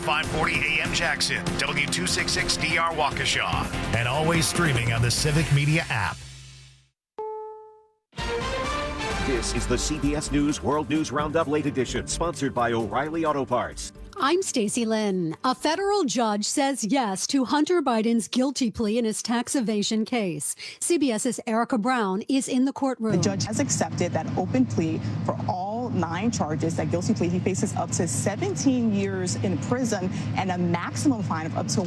540 AM Jackson, W266DR Waukesha, and always streaming on the Civic Media app. This is the CBS News World News Roundup Late Edition, sponsored by O'Reilly Auto Parts. I'm Stacey Lynn. A federal judge says yes to Hunter Biden's guilty plea in his tax evasion case. CBS's Erica Brown is in the courtroom. The judge has accepted that open plea for all 9 charges. That guilty plea, he faces up to 17 years in prison and a maximum fine of up to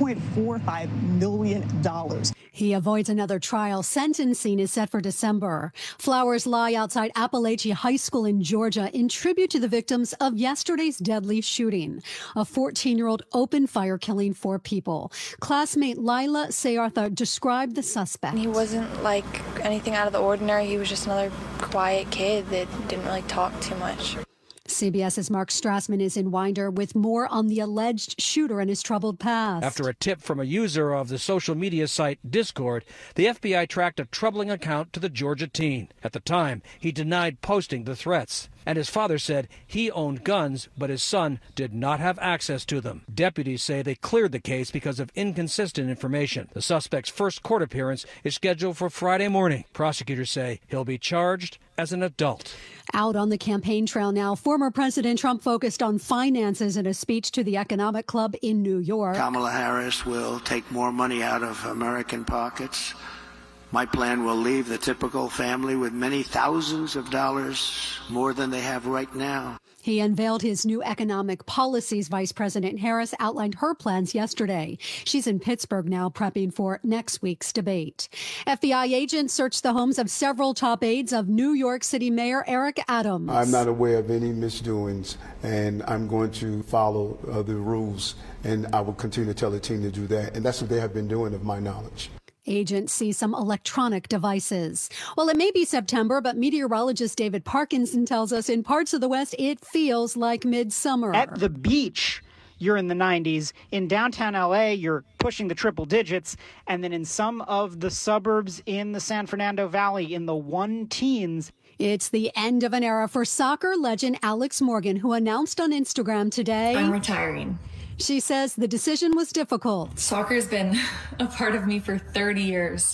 $1.45 million. He avoids another trial. Sentencing is set for December. Flowers lie outside Appalachia High School in Georgia in tribute to the victims of yesterday's deadly shooting. A 14-year-old opened fire, killing 4 people. Classmate Lila Sayartha described the suspect. He wasn't like anything out of the ordinary. He was just another quiet kid that didn't really talk too much. CBS's Mark Strassman is in Winder with more on the alleged shooter and his troubled past. After a tip from a user of the social media site Discord, the FBI tracked a troubling account to the Georgia teen. At the time, he denied posting the threats. And his father said he owned guns, but his son did not have access to them. Deputies say they cleared the case because of inconsistent information. The suspect's first court appearance is scheduled for Friday morning. Prosecutors say he'll be charged as an adult. Out on the campaign trail now, former President Trump focused on finances in a speech to the Economic Club in New York. Kamala Harris will take more money out of American pockets. My plan will leave the typical family with many thousands of dollars more than they have right now. He unveiled his new economic policies. Vice President Harris outlined her plans yesterday. She's in Pittsburgh now prepping for next week's debate. FBI agents searched the homes of several top aides of New York City Mayor Eric Adams. I'm not aware of any misdoings, and I'm going to follow the rules, and I will continue to tell the team to do that. And that's what they have been doing, of my knowledge. Agents see some electronic devices. Well, it may be September, but meteorologist David Parkinson tells us in parts of the West, it feels like midsummer. At the beach, you're in the 90s. In downtown LA, you're pushing the triple digits. And then in some of the suburbs in the San Fernando Valley, in the 1-teens. It's the end of an era for soccer legend Alex Morgan, who announced on Instagram today, I'm retiring. She says the decision was difficult. Soccer's been a part of me for 30 years,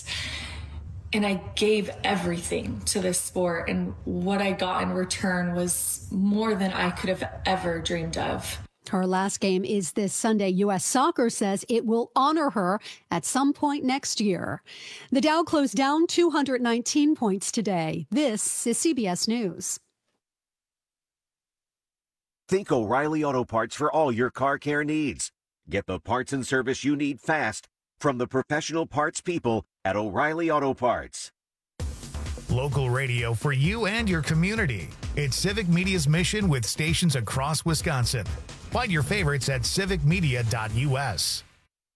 and I gave everything to this sport, and what I got in return was more than I could have ever dreamed of. Her last game is this Sunday. U.S. Soccer says it will honor her at some point next year. The Dow closed down 219 points today. This is CBS News. Think O'Reilly Auto Parts for all your car care needs. Get the parts and service you need fast from the professional parts people at O'Reilly Auto Parts. Local radio for you and your community. It's Civic Media's mission with stations across Wisconsin. Find your favorites at civicmedia.us.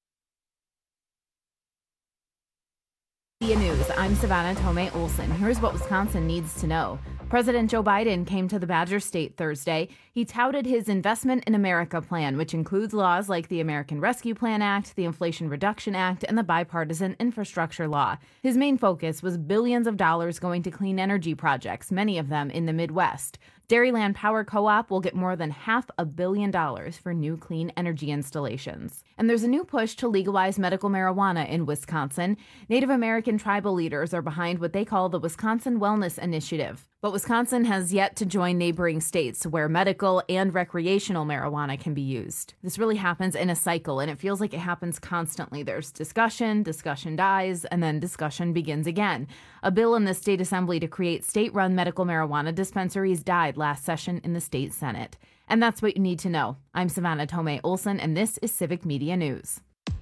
News. I'm Savannah Tomei Olson. Here's what Wisconsin needs to know. President Joe Biden came to the Badger State Thursday. He touted his Investment in America plan, which includes laws like the American Rescue Plan Act, the Inflation Reduction Act, and the Bipartisan Infrastructure Law. His main focus was billions of dollars going to clean energy projects, many of them in the Midwest. Dairyland Power Co-op will get more than $500 million for new clean energy installations. And there's a new push to legalize medical marijuana in Wisconsin. Native American tribal leaders are behind what they call the Wisconsin Wellness Initiative. But Wisconsin has yet to join neighboring states where medical and recreational marijuana can be used. This really happens in a cycle, and it feels like it happens constantly. There's discussion dies, and then discussion begins again. A bill in the state assembly to create state-run medical marijuana dispensaries died last session in the state Senate. And that's what you need to know. I'm Savannah Tomei Olson, and this is Civic Media News.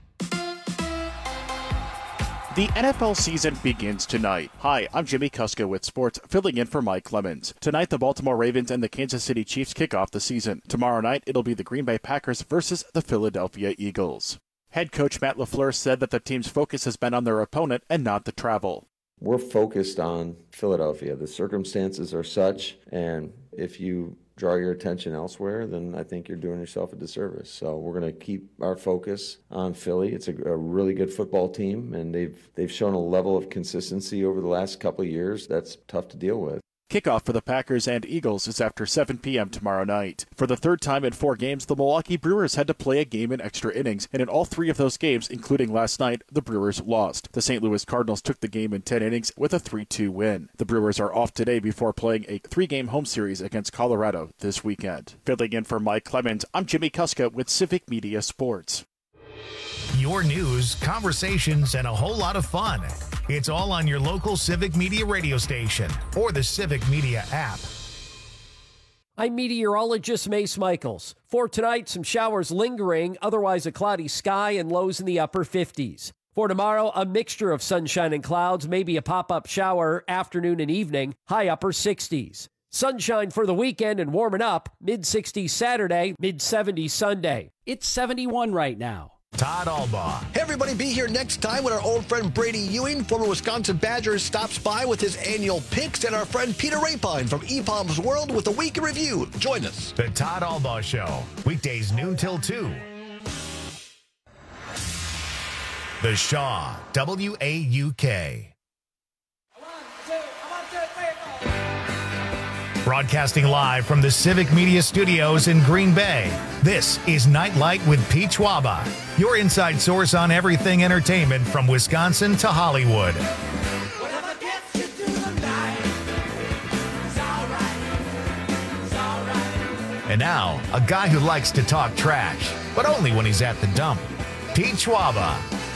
The NFL season begins tonight. Hi, I'm Jimmy Kuska with sports, filling in for Mike Clemens. Tonight, the Baltimore Ravens and the Kansas City Chiefs kick off the season. Tomorrow night, it'll be the Green Bay Packers versus the Philadelphia Eagles. Head coach Matt LaFleur said that the team's focus has been on their opponent and not the travel. We're focused on Philadelphia. The circumstances are such, and if you draw your attention elsewhere, then I think you're doing yourself a disservice. So we're going to keep our focus on Philly. It's a really good football team, and they've shown a level of consistency over the last couple of years that's tough to deal with. Kickoff for the Packers and Eagles is after 7 p.m. tomorrow night. For the third time in 4 games, the Milwaukee Brewers had to play a game in extra innings, and in all 3 of those games, including last night, the Brewers lost. The St. Louis Cardinals took the game in 10 innings with a 3-2 win. The Brewers are off today before playing a 3-game home series against Colorado this weekend. Filling in for Mike Clemens, I'm Jimmy Kuska with Civic Media Sports. Your news, conversations, and a whole lot of fun. It's all on your local Civic Media radio station or the Civic Media app. I'm meteorologist Mace Michaels. For tonight, some showers lingering, otherwise a cloudy sky and lows in the upper 50s. For tomorrow, a mixture of sunshine and clouds, maybe a pop-up shower afternoon and evening, high upper 60s. Sunshine for the weekend and warming up, mid-60s Saturday, mid-70s Sunday. It's 71 right now. Todd Albaugh. Hey, everybody, be here next time when our old friend Brady Ewing, former Wisconsin Badger, stops by with his annual picks, and our friend Peter Rapine from EPOM's World with a week in review. Join us. The Todd Albaugh Show, weekdays noon till 2. The Shaw, WAUK. Broadcasting live from the Civic Media Studios in Green Bay, this is Nightlight with Pete Schwaba, your inside source on everything entertainment from Wisconsin to Hollywood. And now, a guy who likes to talk trash, but only when he's at the dump, Pete Schwaba.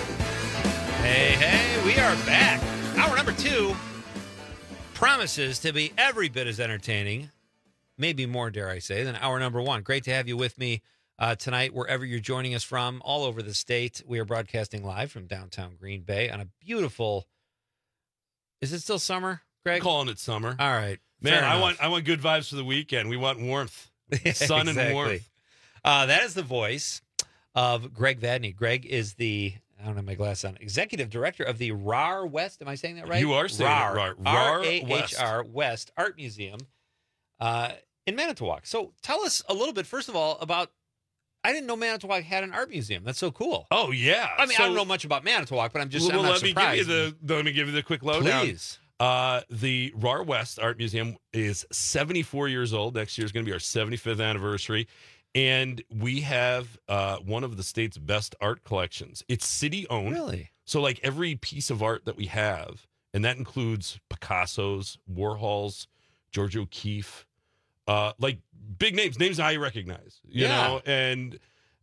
Hey, we are back. Hour number 2. Promises to be every bit as entertaining, maybe more, dare I say, than hour number 1. Great to have you with me tonight, wherever you're joining us from, all over the state. We are broadcasting live from downtown Green Bay on a beautiful, is it still summer, Greg? I'm calling it summer. All right. Man, I want good vibes for the weekend. We want warmth. Sun and warmth. That is the voice of Greg Vadney. Greg is the, I don't have my glasses on, executive director of the RAR West. Am I saying that right? You are saying RAR. it right. RAHR West Art Museum in Manitowoc. So tell us a little bit, first of all, about, I didn't know Manitowoc had an art museum. That's so cool. Oh, yeah. I mean, I don't know much about Manitowoc, but I'm not surprised. Let me give you the quick lowdown. Please. The RAR West Art Museum is 74 years old. Next year is going to be our 75th anniversary. And we have one of the state's best art collections. It's city-owned. Really? So, like, every piece of art that we have, and that includes Picasso's, Warhol's, George O'Keeffe, like, big names I recognize, you know? And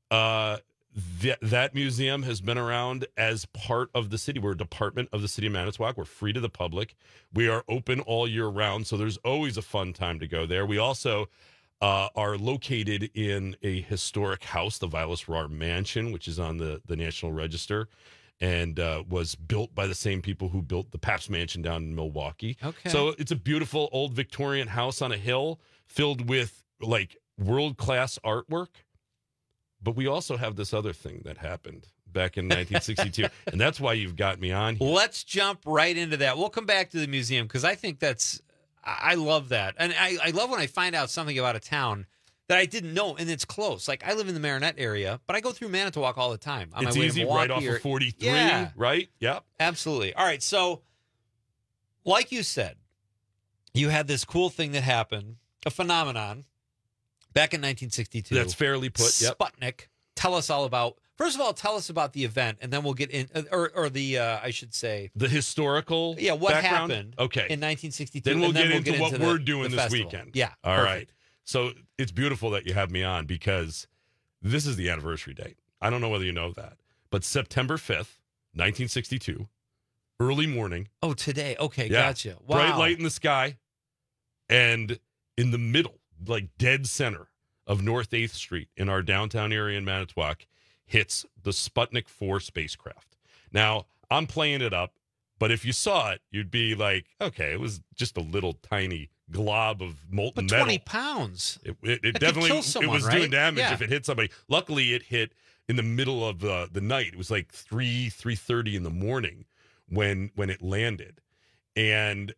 that museum has been around as part of the city. We're a department of the city of Manitowoc. We're free to the public. We are open all year round, so there's always a fun time to go there. We also are located in a historic house, the Vilas RAR Mansion, which is on the National Register, and was built by the same people who built the Pabst Mansion down in Milwaukee. Okay. So it's a beautiful old Victorian house on a hill filled with, like, world-class artwork. But we also have this other thing that happened back in 1962, and that's why you've got me on here. Let's jump right into that. We'll come back to the museum because I think I love that. And I love when I find out something about a town that I didn't know, and it's close. Like, I live in the Marinette area, but I go through Manitowoc all the time. On it's my way easy, to right off of 43, right? Yep. Absolutely. All right, so like you said, you had this cool thing that happened, a phenomenon, back in 1962. That's fairly put, yep. Sputnik. Tell us all about, first of all, tell us about the event, and then we'll get in, or the, I should say. The historical what background? happened in 1962. Then we'll get into what we're doing this festival. weekend. Yeah. All right. So it's beautiful that you have me on because this is the anniversary date. I don't know whether you know that, but September 5th, 1962, early morning. Oh, today. Okay, yeah, gotcha. Wow. Bright light in the sky, and in the middle, like dead center of North 8th Street in our downtown area in Manitowoc, hits the Sputnik 4 spacecraft. Now, I'm playing it up, but if you saw it, you'd be like, okay, it was just a little tiny glob of molten metal. 20 pounds. It definitely kill someone, it was right? doing damage Yeah. if it hit somebody. Luckily, it hit in the middle of the night. It was like 3:30 in the morning when it landed. And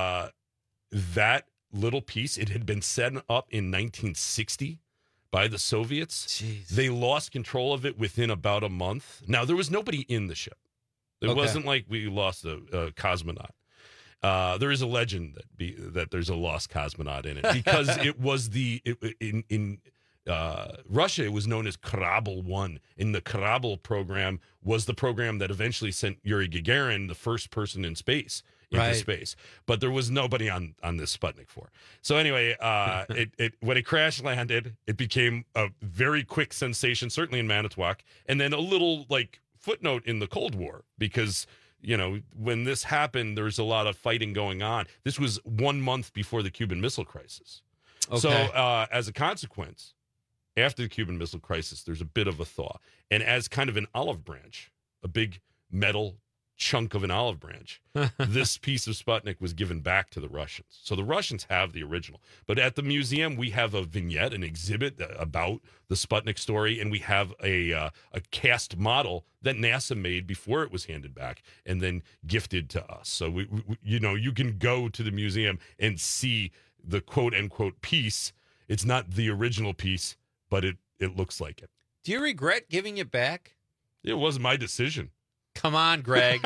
that little piece, it had been set up in 1960 by the Soviets. Jeez. They lost control of it within about a month. Now, there was nobody in the ship. It wasn't like we lost a cosmonaut. There is a legend that there's a lost cosmonaut in it because it was in Russia, it was known as Korabl-1. In the Korabl program was the program that eventually sent Yuri Gagarin, the first person in space, into space. But there was nobody on this Sputnik 4. So anyway, when it crash landed, it became a very quick sensation, certainly in Manitowoc, and then a little footnote in the Cold War because when this happened, there was a lot of fighting going on. This was 1 month before the Cuban Missile Crisis. Okay. So as a consequence, after the Cuban Missile Crisis, there's a bit of a thaw. And as kind of an olive branch, a big metal chunk of an olive branch, this piece of Sputnik was given back to the Russians. So the Russians have the original. But at the museum, we have a vignette, an exhibit about the Sputnik story, and we have a cast model that NASA made before it was handed back and then gifted to us. So, we you can go to the museum and see the quote-unquote piece. It's not the original piece, but it looks like it. Do you regret giving it back? It wasn't my decision. Come on, Greg.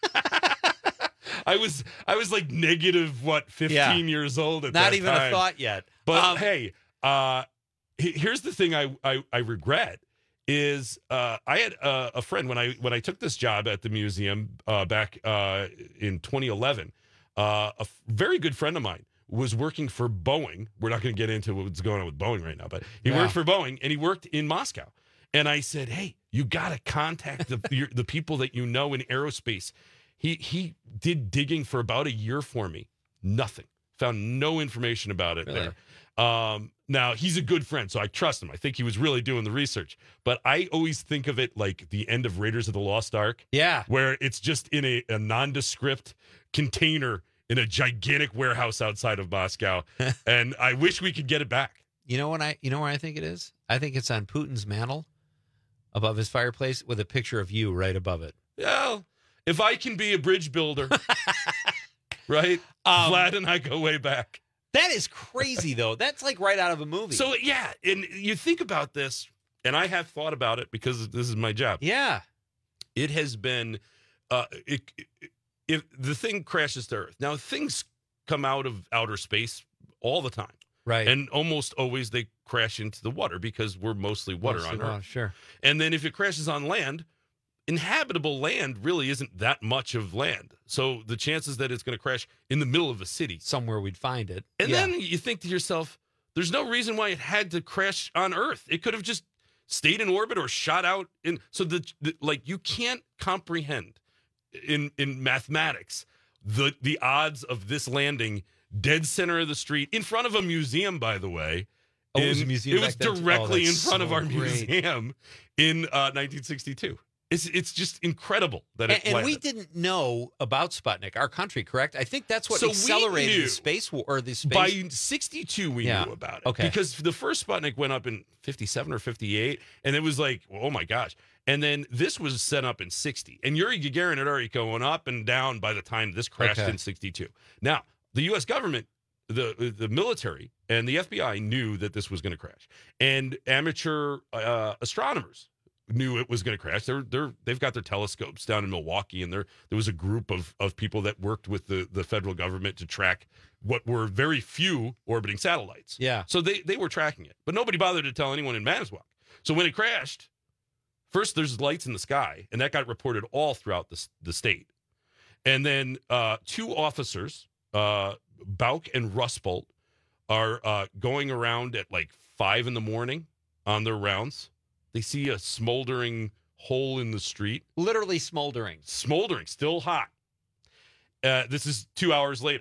I was like negative 15 years old at that time. Not even a thought yet. But hey, here's the thing I regret is I had a friend when I took this job at the museum back in 2011. A very good friend of mine was working for Boeing. We're not going to get into what's going on with Boeing right now, but he worked for Boeing and he worked in Moscow. And I said, hey, you got to contact the people that in aerospace. He did digging for about a year for me. Nothing. Found no information about it there. Now, he's a good friend, so I trust him. I think he was really doing the research. But I always think of it like the end of Raiders of the Lost Ark. Yeah. Where it's just in a nondescript container in a gigantic warehouse outside of Moscow. And I wish we could get it back. You know where I think it is? I think it's on Putin's mantle above his fireplace with a picture of you right above it. Yeah. If I can be a bridge builder, right? Vlad and I go way back. That is crazy, though. That's like right out of a movie. So, yeah, and you think about this, and I have thought about it because this is my job. Yeah. It has been, if the thing crashes to Earth. Now, things come out of outer space all the time. Right. And almost always they crash into the water because we're mostly water on Earth. Sure. And then if it crashes on land, inhabitable land really isn't that much of land. So the chances that it's going to crash in the middle of a city. Somewhere we'd find it. And then you think to yourself, there's no reason why it had to crash on Earth. It could have just stayed in orbit or shot out. So you can't comprehend in mathematics the odds of this landing dead center of the street in front of a museum, by the way. Oh, it was a museum. It was directly in front of our museum in 1962. It's just incredible that it and we didn't know about Sputnik, our country, correct? I think that's what accelerated the space war or the space. By 62, we knew about it. Okay. Because the first Sputnik went up in 57 or 58, and it was like, oh my gosh. And then this was set up in 60. And Yuri Gagarin had already gone up and down by the time this crashed in 62. Now, the U.S. government, the military, and the FBI knew that this was going to crash. And amateur astronomers knew it was going to crash. They've got their telescopes down in Milwaukee, and there was a group of people that worked with the federal government to track what were very few orbiting satellites. Yeah. So they were tracking it, but nobody bothered to tell anyone in Manitowoc. So when it crashed, first there's lights in the sky, and that got reported all throughout the state. And then two officers, Bauk and Rusbolt, are going around at like 5 a.m. on their rounds. They see a smoldering hole in the street. Literally smoldering. Smoldering, still hot. This is 2 hours later.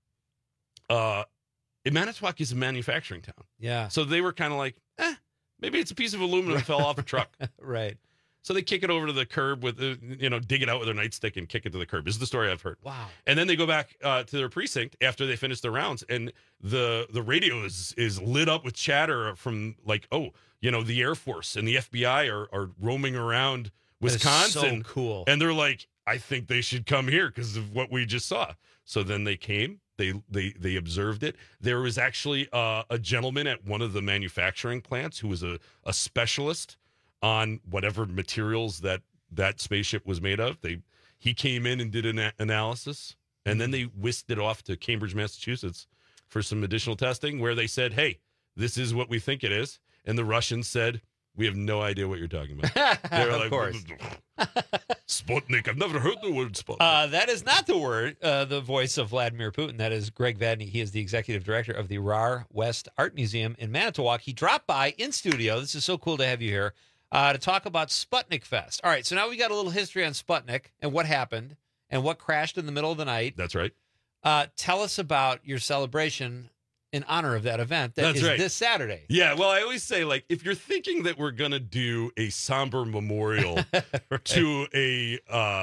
Manitowoc is a manufacturing town. Yeah. So they were kind of like, maybe it's a piece of aluminum that fell off a truck. Right. So they kick it over to the curb with, dig it out with their nightstick and kick it to the curb. This is the story I've heard. Wow. And then they go back to their precinct after they finish their rounds, and the radio is lit up with chatter from like, the Air Force and the FBI are roaming around Wisconsin. So cool. And they're like, I think they should come here because of what we just saw. So then they came. They observed it. There was actually a gentleman at one of the manufacturing plants who was a specialist on whatever materials that spaceship was made of. He came in and did an analysis, And then they whisked it off to Cambridge, Massachusetts for some additional testing where they said, hey, this is what we think it is. And the Russians said, we have no idea what you're talking about. They were Of like, course. Sputnik. I've never heard the word Sputnik. That is not the word, the voice of Vladimir Putin. That is Greg Vadney. He is the executive director of the RAR West Art Museum in Manitowoc. He dropped by in studio. This is so cool to have you here to talk about Sputnik Fest. All right, so now we got a little history on Sputnik and what happened and what crashed in the middle of the night. That's right. Tell us about your celebration in honor of that event that is this Saturday. Yeah, well, I always say, like, if you're thinking that we're going to do a somber memorial to a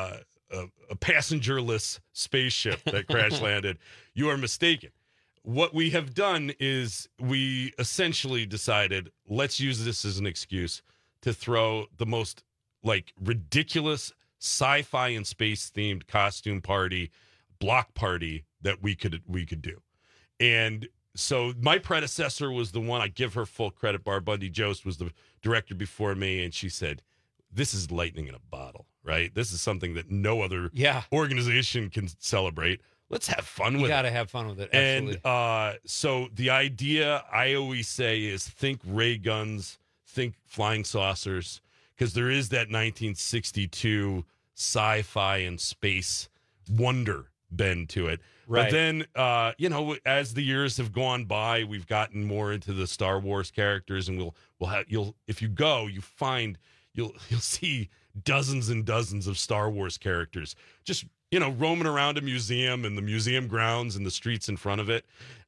passengerless spaceship that crash landed, you are mistaken. What we have done is we essentially decided, let's use this as an excuse to throw the most, like, ridiculous sci-fi and space-themed costume party, block party that we could do. And so my predecessor was the one, I give her full credit, Barb Bundy Jost was the director before me, and she said, this is lightning in a bottle, right? This is something that no other organization can celebrate. Let's have fun with it. You got to have fun with it, absolutely. And so the idea, I always say, is think ray guns, think flying saucers, because there is that 1962 sci-fi and space wonder bend to it. Right. But then, as the years have gone by, we've gotten more into the Star Wars characters, and if you go, you'll see dozens and dozens of Star Wars characters just, roaming around a museum and the museum grounds and the streets in front of it.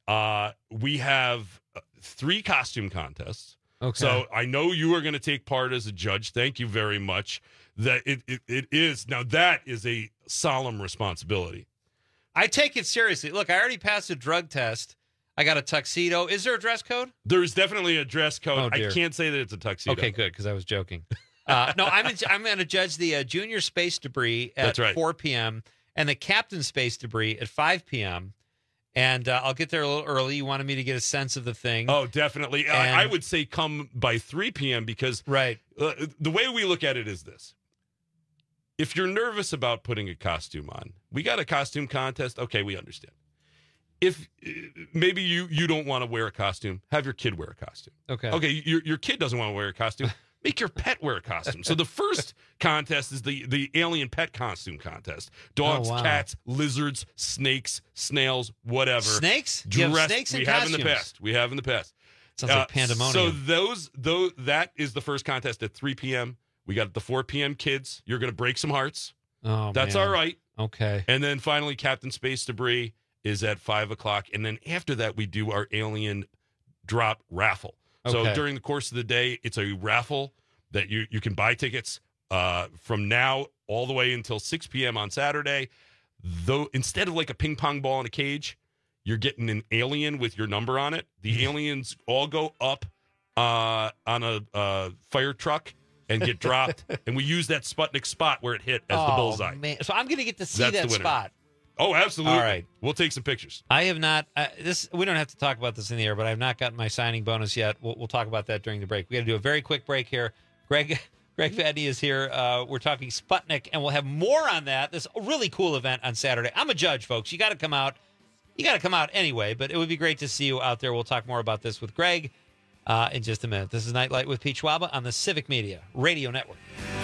We have 3 costume contests. Okay. So I know you are going to take part as a judge. Thank you very much. That it is now, that is a solemn responsibility. I take it seriously. Look, I already passed a drug test. I got a tuxedo. Is there a dress code? There's definitely a dress code. Oh, dear. I can't say that it's a tuxedo. Okay, good, because I was joking. No, I'm going to judge the junior space debris at 4 p.m. and the captain space debris at 5 p.m. And I'll get there a little early. You wanted me to get a sense of the thing. Oh, definitely. I would say come by 3 p.m. because the way we look at it is this. If you're nervous about putting a costume on, we got a costume contest. Okay, we understand. If maybe you don't want to wear a costume, have your kid wear a costume. Okay, your kid doesn't want to wear a costume. Make your pet wear a costume. So the first contest is the alien pet costume contest. Dogs, cats, lizards, snakes, snails, whatever. Snakes? You have snakes in costumes? We have in the past. Sounds like pandemonium. So that is the first contest at 3 p.m. We got the 4 p.m. kids. You're going to break some hearts. Oh, that's man. all right. Okay. And then finally, Captain Space Debris is at 5 o'clock. And then after that, we do our alien drop raffle. Okay. So during the course of the day, it's a raffle that you can buy tickets from now all the way until 6 p.m. on Saturday. Though instead of like a ping pong ball in a cage, you're getting an alien with your number on it. The aliens all go up on a fire truck and get dropped, and we use that Sputnik spot where it hit as the bullseye. Man. So I'm going to get to see that spot. Oh, absolutely. All right. We'll take some pictures. I have not, we don't have to talk about this in the air, but I have not gotten my signing bonus yet. We'll talk about that during the break. We got to do a very quick break here. Greg Vadney is here. We're talking Sputnik, and we'll have more on that. This really cool event on Saturday. I'm a judge, folks. You got to come out. You got to come out anyway, but it would be great to see you out there. We'll talk more about this with Greg in just a minute. This is Nightlight with Pete Schwaba on the Civic Media Radio Network.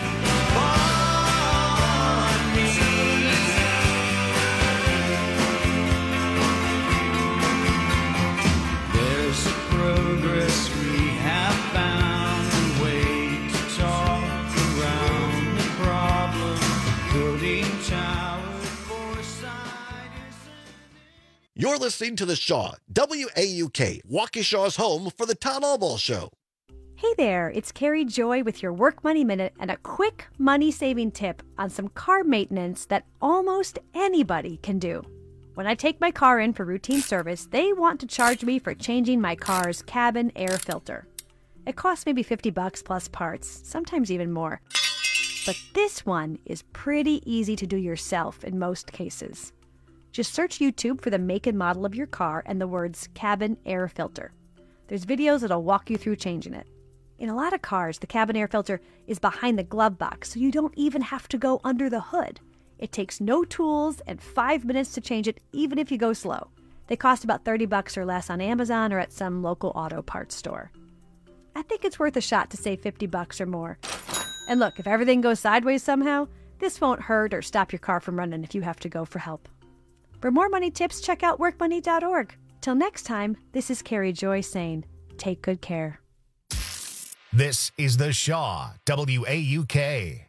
There's progress we have found, a way to talk around the problem, building towers for siders. You're listening to The Shaw, WAUK, Waukesha's home for the Tom Albaugh Show. Hey there, it's Carrie Joy with your Work Money Minute and a quick money-saving tip on some car maintenance that almost anybody can do. When I take my car in for routine service, they want to charge me for changing my car's cabin air filter. It costs maybe $50 plus parts, sometimes even more. But this one is pretty easy to do yourself in most cases. Just search YouTube for the make and model of your car and the words cabin air filter. There's videos that'll walk you through changing it. In a lot of cars, the cabin air filter is behind the glove box, so you don't even have to go under the hood. It takes no tools and 5 minutes to change it, even if you go slow. They cost about $30 or less on Amazon or at some local auto parts store. I think it's worth a shot to save $50 or more. And look, if everything goes sideways somehow, this won't hurt or stop your car from running if you have to go for help. For more money tips, check out workmoney.org. Till next time, this is Carrie Joy saying, take good care. This is The Shaw, WAUK.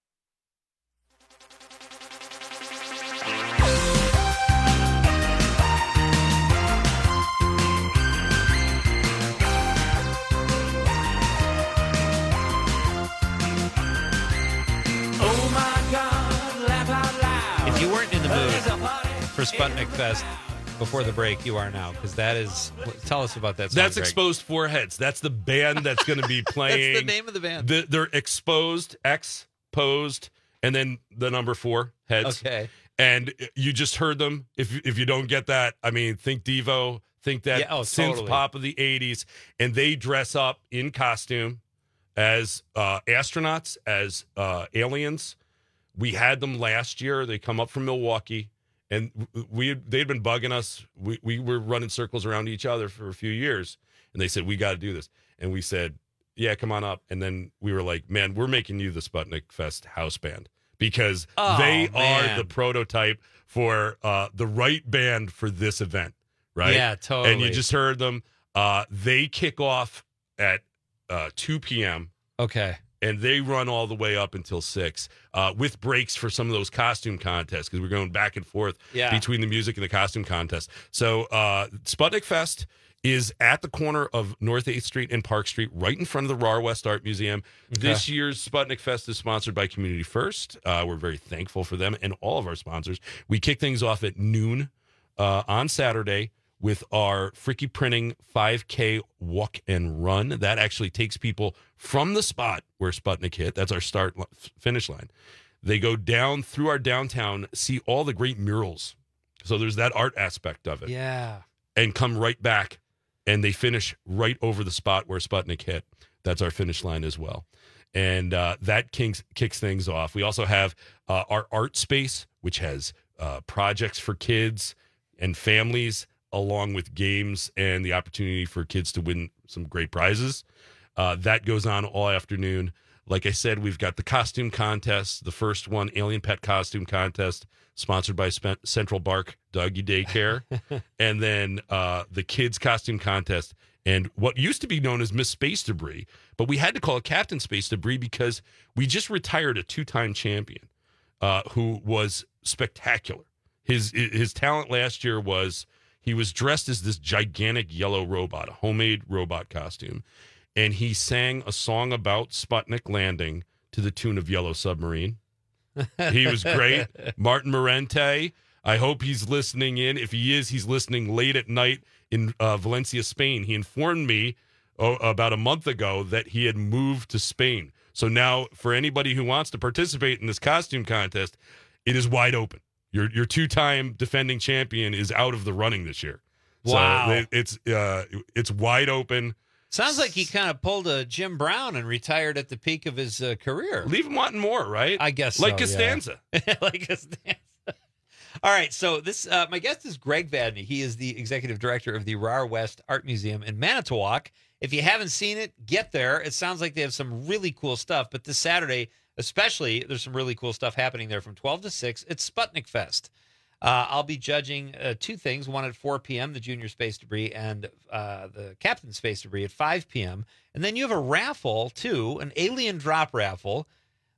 If you weren't in the mood for Sputnik Fest before the break, you are now, because that is. Tell us about that song, That's Greg. Exposed Foreheads. That's the band that's going to be playing. That's the name of the band. They're Exposed, X-posed, and then the number 4 heads. Okay. And you just heard them. If you don't get that, I mean, think Devo, think that synth totally. pop of the 80s, and they dress up in costume as astronauts, as aliens. We had them last year. They come up from Milwaukee, and they'd been bugging us. We were running circles around each other for a few years, and they said, we got to do this. And we said, yeah, come on up. And then we were like, man, we're making you the Sputnik Fest house band, because they are the prototype for the right band for this event, right? Yeah, totally. And you just heard them. They kick off at 2 p.m. Okay. And they run all the way up until 6, with breaks for some of those costume contests, because we're going back and forth between the music and the costume contest. So Sputnik Fest is at the corner of North 8th Street and Park Street, right in front of the RAR West Art Museum. Okay. This year's Sputnik Fest is sponsored by Community First. We're very thankful for them and all of our sponsors. We kick things off at noon on Saturday with our Fricky Printing 5K walk and run. That actually takes people from the spot where Sputnik hit. That's our finish line. They go down through our downtown, see all the great murals. So there's that art aspect of it. Yeah. And come right back, and they finish right over the spot where Sputnik hit. That's our finish line as well. And that kicks things off. We also have our art space, which has projects for kids and families, along with games and the opportunity for kids to win some great prizes. That goes on all afternoon. Like I said, we've got the costume contest, the first one, Alien Pet Costume Contest, sponsored by Central Bark Doggy Daycare. And then the kids costume contest, and what used to be known as Miss Space Debris, but we had to call it Captain Space Debris because we just retired a 2-time champion who was spectacular. His talent last year was he was dressed as this gigantic yellow robot, a homemade robot costume, and he sang a song about Sputnik landing to the tune of Yellow Submarine. He was great. Martin Morente, I hope he's listening in. If he is, he's listening late at night in Valencia, Spain. He informed me about a month ago that he had moved to Spain. So now for anybody who wants to participate in this costume contest, it is wide open. Your 2-time defending champion is out of the running this year. Wow. So it's wide open. Sounds like he kind of pulled a Jim Brown and retired at the peak of his career. Leave him wanting more, right? I guess like so, Costanza. Yeah. Like Costanza. All right, so this my guest is Greg Vadney. He is the executive director of the RAR West Art Museum in Manitowoc. If you haven't seen it, get there. It sounds like they have some really cool stuff, but this Saturday especially, there's some really cool stuff happening there from 12 to 6. It's Sputnik Fest. I'll be judging 2 things, one at 4 p.m., the Junior Space Debris, and the Captain Space Debris at 5 p.m. And then you have a raffle, too, an alien drop raffle.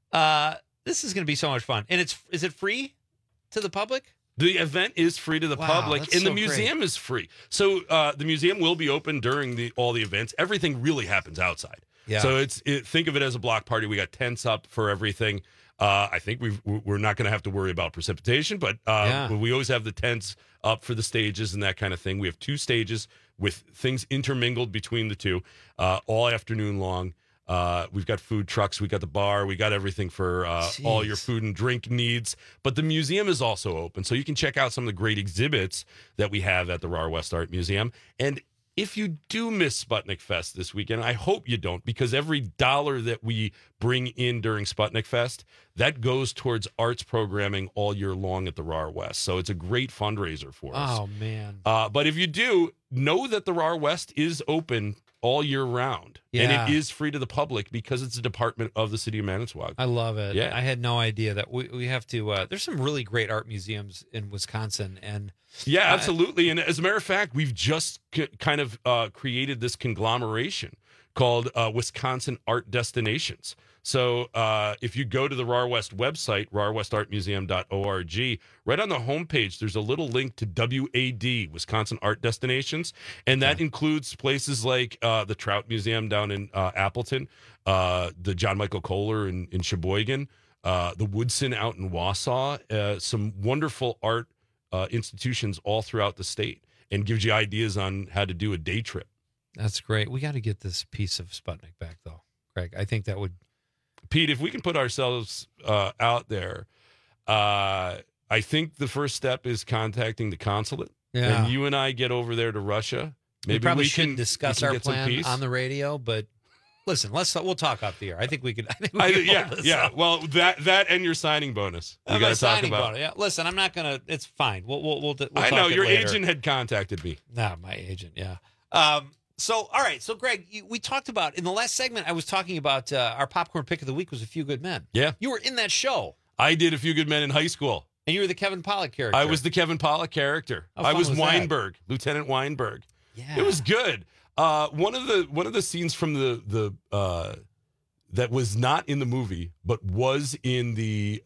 This is going to be so much fun. And is it free to the public? The event is free to the public, and the museum is free. So the museum will be open during all the events. Everything really happens outside. Yeah. So think of it as a block party. We got tents up for everything. I think we're not going to have to worry about precipitation, but we always have the tents up for the stages and that kind of thing. We have 2 stages with things intermingled between the 2 all afternoon long. We've got food trucks. We got the bar. We got everything for all your food and drink needs. But the museum is also open, so you can check out some of the great exhibits that we have at the RAR West Art Museum. And if you do miss Sputnik Fest this weekend, I hope you don't, because every dollar that we bring in during Sputnik Fest, that goes towards arts programming all year long at the RAR West. So it's a great fundraiser for us. Oh, man. But if you do, know that the RAR West is open all year round. Yeah. And it is free to the public because it's a department of the city of Manitowoc. I love it. Yeah. I had no idea that we have to. There's some really great art museums in Wisconsin. And yeah, absolutely. And as a matter of fact, we've just kind of created this conglomeration called Wisconsin Art Destinations. So if you go to the RAR West website, rarwestartmuseum.org, right on the homepage, there's a little link to WAD, Wisconsin Art Destinations. And that includes places like the Trout Museum down in Appleton, the John Michael Kohler in Sheboygan, the Woodson out in Wausau, some wonderful art institutions all throughout the state, and gives you ideas on how to do a day trip. That's great. We got to get this piece of Sputnik back, though, Greg. I think that would... Pete, if we can put ourselves out there, I think the first step is contacting the consulate. Yeah. And you and I get over there to Russia. Maybe we probably we shouldn't can discuss we can our get some plan peace. on the radio, but listen, we'll talk off the air. I think we could. Yeah. Well, that and your signing bonus. We got to talk about. Yeah. Listen, I'm not gonna. It's fine. We'll I talk know it your later. agent had contacted me. No, my agent. Yeah. So, all right. So, Greg, we talked about in the last segment. I was talking about our popcorn pick of the week was A Few Good Men. Yeah. You were in that show. I did A Few Good Men in high school. And you were the Kevin Pollak character. I was the Kevin Pollak character. How I fun was was that? Weinberg, Lieutenant Weinberg. Yeah. It was good. One of the scenes from the that was not in the movie, but was in the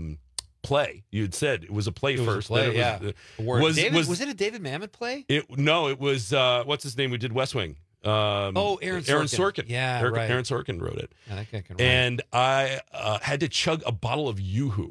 play. You had said it was a play first. Was a play, then yeah. it Was it a David Mamet play? It was what's his name? We did West Wing. Aaron Sorkin. Yeah, right. Aaron Sorkin wrote it. Yeah, that guy can write. And I had to chug a bottle of Yoo-Hoo.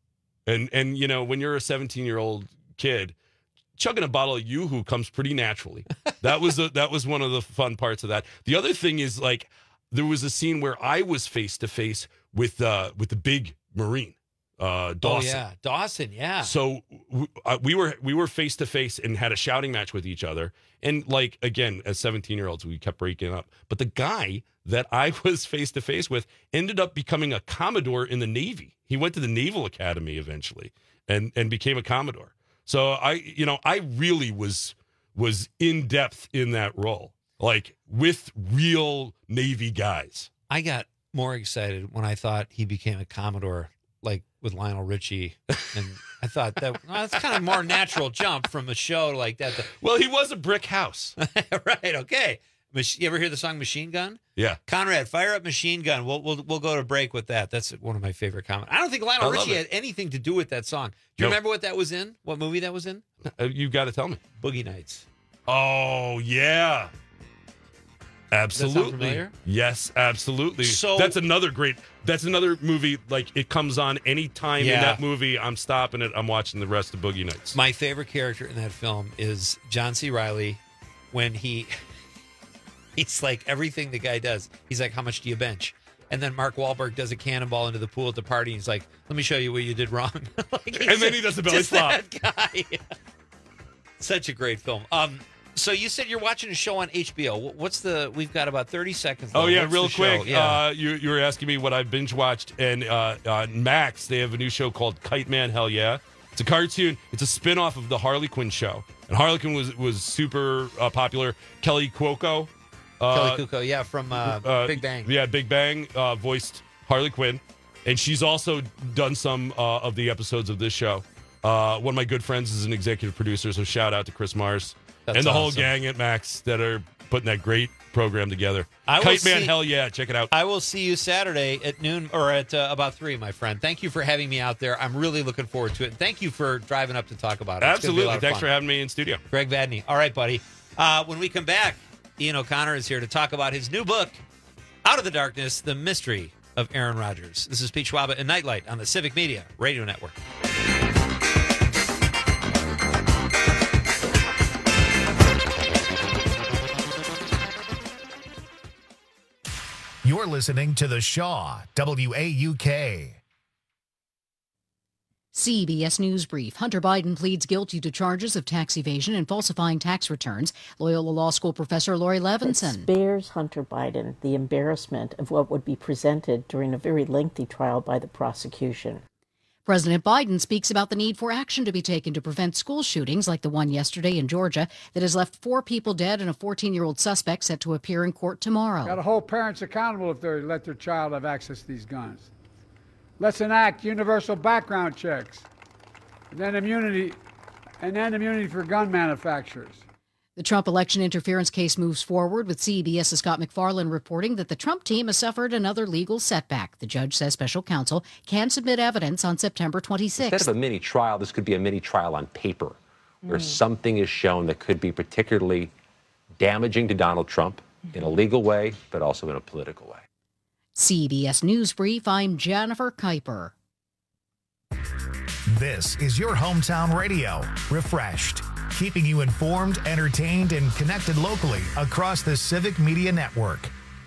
And you know, when you're a 17-year-old kid, chugging a bottle of Yoo-Hoo comes pretty naturally. That was one of the fun parts of that. The other thing is, like, there was a scene where I was face to face with the big Marine, Dawson. Oh yeah, Dawson. Yeah. So we were face to face and had a shouting match with each other. And like, again, as 17-year-olds, we kept breaking up. But the guy that I was face to face with ended up becoming a Commodore in the Navy. He went to the Naval Academy eventually and became a Commodore. So I really was in depth in that role, like with real Navy guys. I got more excited when I thought he became a Commodore, like with Lionel Richie, and I thought that's kind of a more natural jump from a show like that. Well, he was a brick house, right? Okay. You ever hear the song Machine Gun? Yeah. Conrad, fire up Machine Gun. We'll go to break with that. That's one of my favorite comments. I don't think Lionel Richie had anything to do with that song. Do you remember what that was in? What movie that was in? You got to tell me. Boogie Nights. Oh yeah. Absolutely. Does that sound familiar? Yes, absolutely. So that's another movie. Like, it comes on anytime in that movie, I'm stopping it. I'm watching the rest of Boogie Nights. My favorite character in that film is John C. Reilly when he's like, everything the guy does, he's like, how much do you bench? And then Mark Wahlberg does a cannonball into the pool at the party. And he's like, let me show you what you did wrong. And then he does a belly flop. That guy. Such a great film. So you said you're watching a show on HBO. We've got about 30 seconds left. Oh, yeah, What's real the show? quick. Yeah. You were asking me what I've binge watched, and on Max, they have a new show called Kite Man Hell Yeah. It's a cartoon. It's a spinoff of the Harley Quinn show. And Harley Quinn was super popular. Kelly Cuoco. Kelly Cuoco, yeah, from Big Bang. Yeah, Big Bang voiced Harley Quinn. And she's also done some of the episodes of this show. One of my good friends is an executive producer, so shout out to Chris Mars. That's and the whole awesome. gang at Max that are putting that great program together. Kite Man, hell yeah. Check it out. I will see you Saturday at noon or at about 3, my friend. Thank you for having me out there. I'm really looking forward to it. And thank you for driving up to talk about it. It's gonna be a lot Absolutely. of Thanks fun. for having me in studio. Greg Vadney. All right, buddy. When we come back, Ian O'Connor is here to talk about his new book, Out of the Darkness, The Mystery of Aaron Rodgers. This is Pete Schwaba and Nightlight on the Civic Media Radio Network. You're listening to The Shaw, WAUK. CBS News Brief. Hunter Biden pleads guilty to charges of tax evasion and falsifying tax returns. Loyola Law School professor Lori Levinson. It spares Hunter Biden the embarrassment of what would be presented during a very lengthy trial by the prosecution. President Biden speaks about the need for action to be taken to prevent school shootings like the one yesterday in Georgia that has left 4 people dead and a 14-year-old suspect set to appear in court tomorrow. Got to hold parents accountable if they let their child have access to these guns. Let's enact universal background checks, and then immunity for gun manufacturers. The Trump election interference case moves forward, with CBS's Scott McFarland reporting that the Trump team has suffered another legal setback. The judge says special counsel can submit evidence on September 26th. Instead of a mini trial, this could be a mini trial on paper, where something is shown that could be particularly damaging to Donald Trump in a legal way, but also in a political way. CBS News Brief, I'm Jennifer Kuiper. This is your hometown radio, Refreshed, keeping you informed, entertained, and connected locally across the Civic Media Network.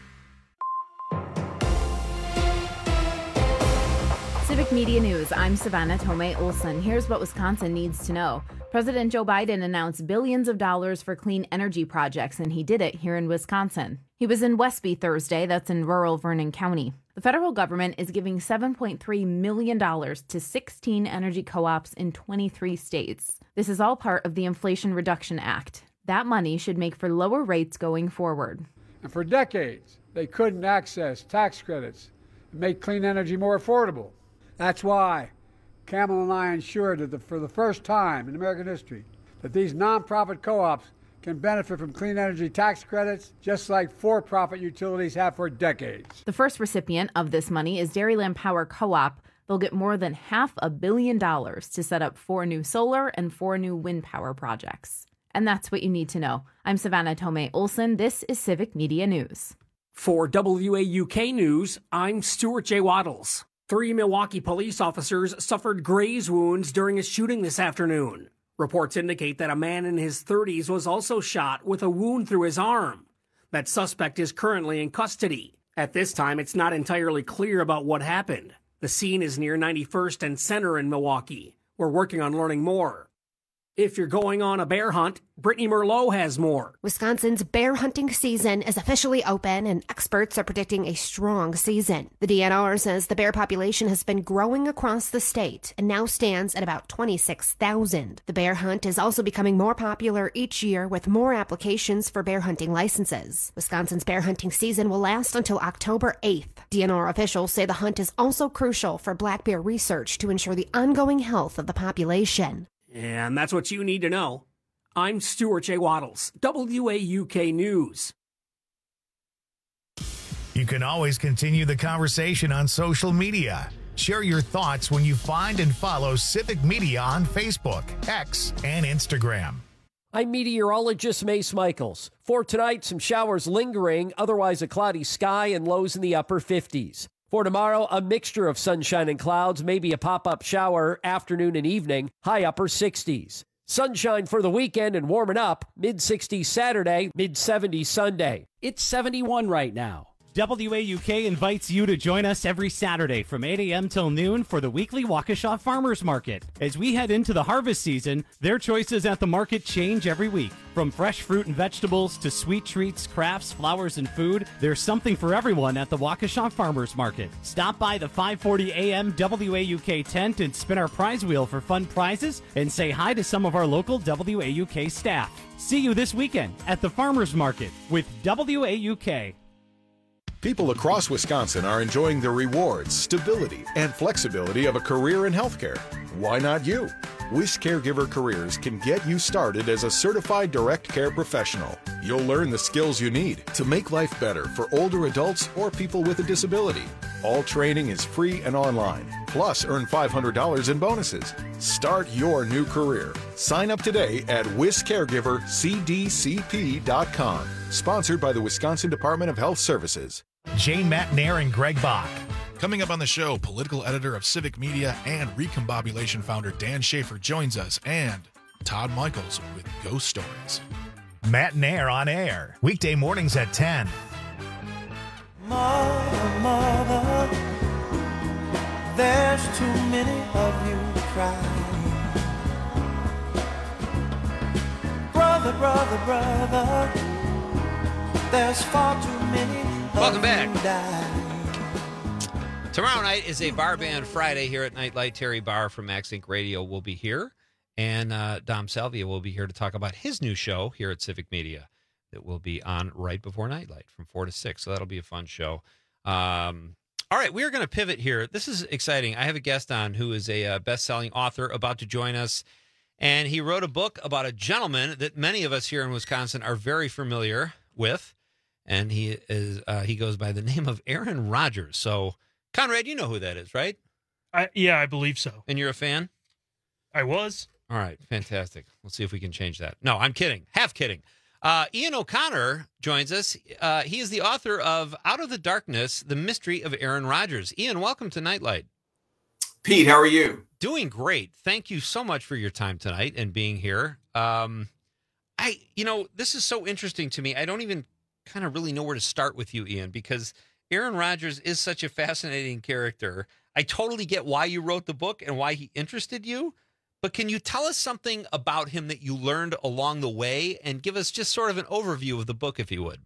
Civic Media News, I'm Savannah Tomei Olson. Here's what Wisconsin needs to know. President Joe Biden announced billions of dollars for clean energy projects, and he did it here in Wisconsin. He was in Westby Thursday, that's in rural Vernon County. The federal government is giving $7.3 million to 16 energy co-ops in 23 states. This is all part of the Inflation Reduction Act. That money should make for lower rates going forward. And for decades, they couldn't access tax credits and make clean energy more affordable. That's why Camel and I ensured that for the first time in American history that these nonprofit co-ops can benefit from clean energy tax credits just like for-profit utilities have for decades. The first recipient of this money is Dairyland Power Co-op. They'll get more than $500 million to set up 4 new solar and 4 new wind power projects. And that's what you need to know. I'm Savannah Tomei Olson. This is Civic Media News. For WAUK News, I'm Stuart J. Waddles. 3 Milwaukee police officers suffered graze wounds during a shooting this afternoon. Reports indicate that a man in his 30s was also shot with a wound through his arm. That suspect is currently in custody. At this time, it's not entirely clear about what happened. The scene is near 91st and Center in Milwaukee. We're working on learning more. If you're going on a bear hunt, Brittany Merlot has more. Wisconsin's bear hunting season is officially open, and experts are predicting a strong season. The DNR says the bear population has been growing across the state and now stands at about 26,000. The bear hunt is also becoming more popular each year, with more applications for bear hunting licenses. Wisconsin's bear hunting season will last until October 8th. DNR officials say the hunt is also crucial for black bear research to ensure the ongoing health of the population. And that's what you need to know. I'm Stuart J. Waddles, WAUK News. You can always continue the conversation on social media. Share your thoughts when you find and follow Civic Media on Facebook, X, and Instagram. I'm meteorologist Mace Michaels. For tonight, some showers lingering, otherwise a cloudy sky and lows in the upper 50s. For tomorrow, a mixture of sunshine and clouds, maybe a pop-up shower afternoon and evening, high upper 60s. Sunshine for the weekend and warming up, mid-60s Saturday, mid-70s Sunday. It's 71 right now. WAUK invites you to join us every Saturday from 8 a.m. till noon for the weekly Waukesha Farmers Market. As we head into the harvest season, their choices at the market change every week. From fresh fruit and vegetables to sweet treats, crafts, flowers, and food, there's something for everyone at the Waukesha Farmers Market. Stop by the 540 a.m. WAUK tent and spin our prize wheel for fun prizes and say hi to some of our local WAUK staff. See you this weekend at the Farmers Market with WAUK. People across Wisconsin are enjoying the rewards, stability, and flexibility of a career in healthcare. Why not you? WISH Caregiver Careers can get you started as a certified direct care professional. You'll learn the skills you need to make life better for older adults or people with a disability. All training is free and online. Plus, earn $500 in bonuses. Start your new career. Sign up today at WishCaregiverCDCP.com. Sponsored by the Wisconsin Department of Health Services. Jane McNair and Greg Bach. Coming up on the show, political editor of Civic Media and Recombobulation founder Dan Schaefer joins us, and Todd Michaels with Ghost Stories. Matt Nair on air, weekday mornings at 10. Mother, there's too many of you crying. Brother, brother, brother, there's far too many. Welcome back. Tomorrow night is a Bar Band Friday here at Nightlight. Terry Barr from Max Inc. Radio will be here, and Dom Salvia will be here to talk about his new show here at Civic Media that will be on right before Nightlight from 4 to 6, so that'll be a fun show. All right, we are going to pivot here. This is exciting. I have a guest on who is a best-selling author about to join us, and he wrote a book about a gentleman that many of us here in Wisconsin are very familiar with, and he goes by the name of Aaron Rodgers. So, Conrad, you know who that is, right? Yeah, I believe so. And you're a fan? I was. All right, fantastic. Let's see if we can change that. No, I'm kidding. Half kidding. Ian O'Connor joins us. He is the author of Out of the Darkness, The Mystery of Aaron Rodgers. Ian, welcome to Nightlight. Pete, how are you? Doing great. Thank you so much for your time tonight and being here. This is so interesting to me. I don't even kind of really know where to start with you, Ian, because Aaron Rodgers is such a fascinating character. I totally get why you wrote the book and why he interested you, but can you tell us something about him that you learned along the way and give us just sort of an overview of the book, if you would?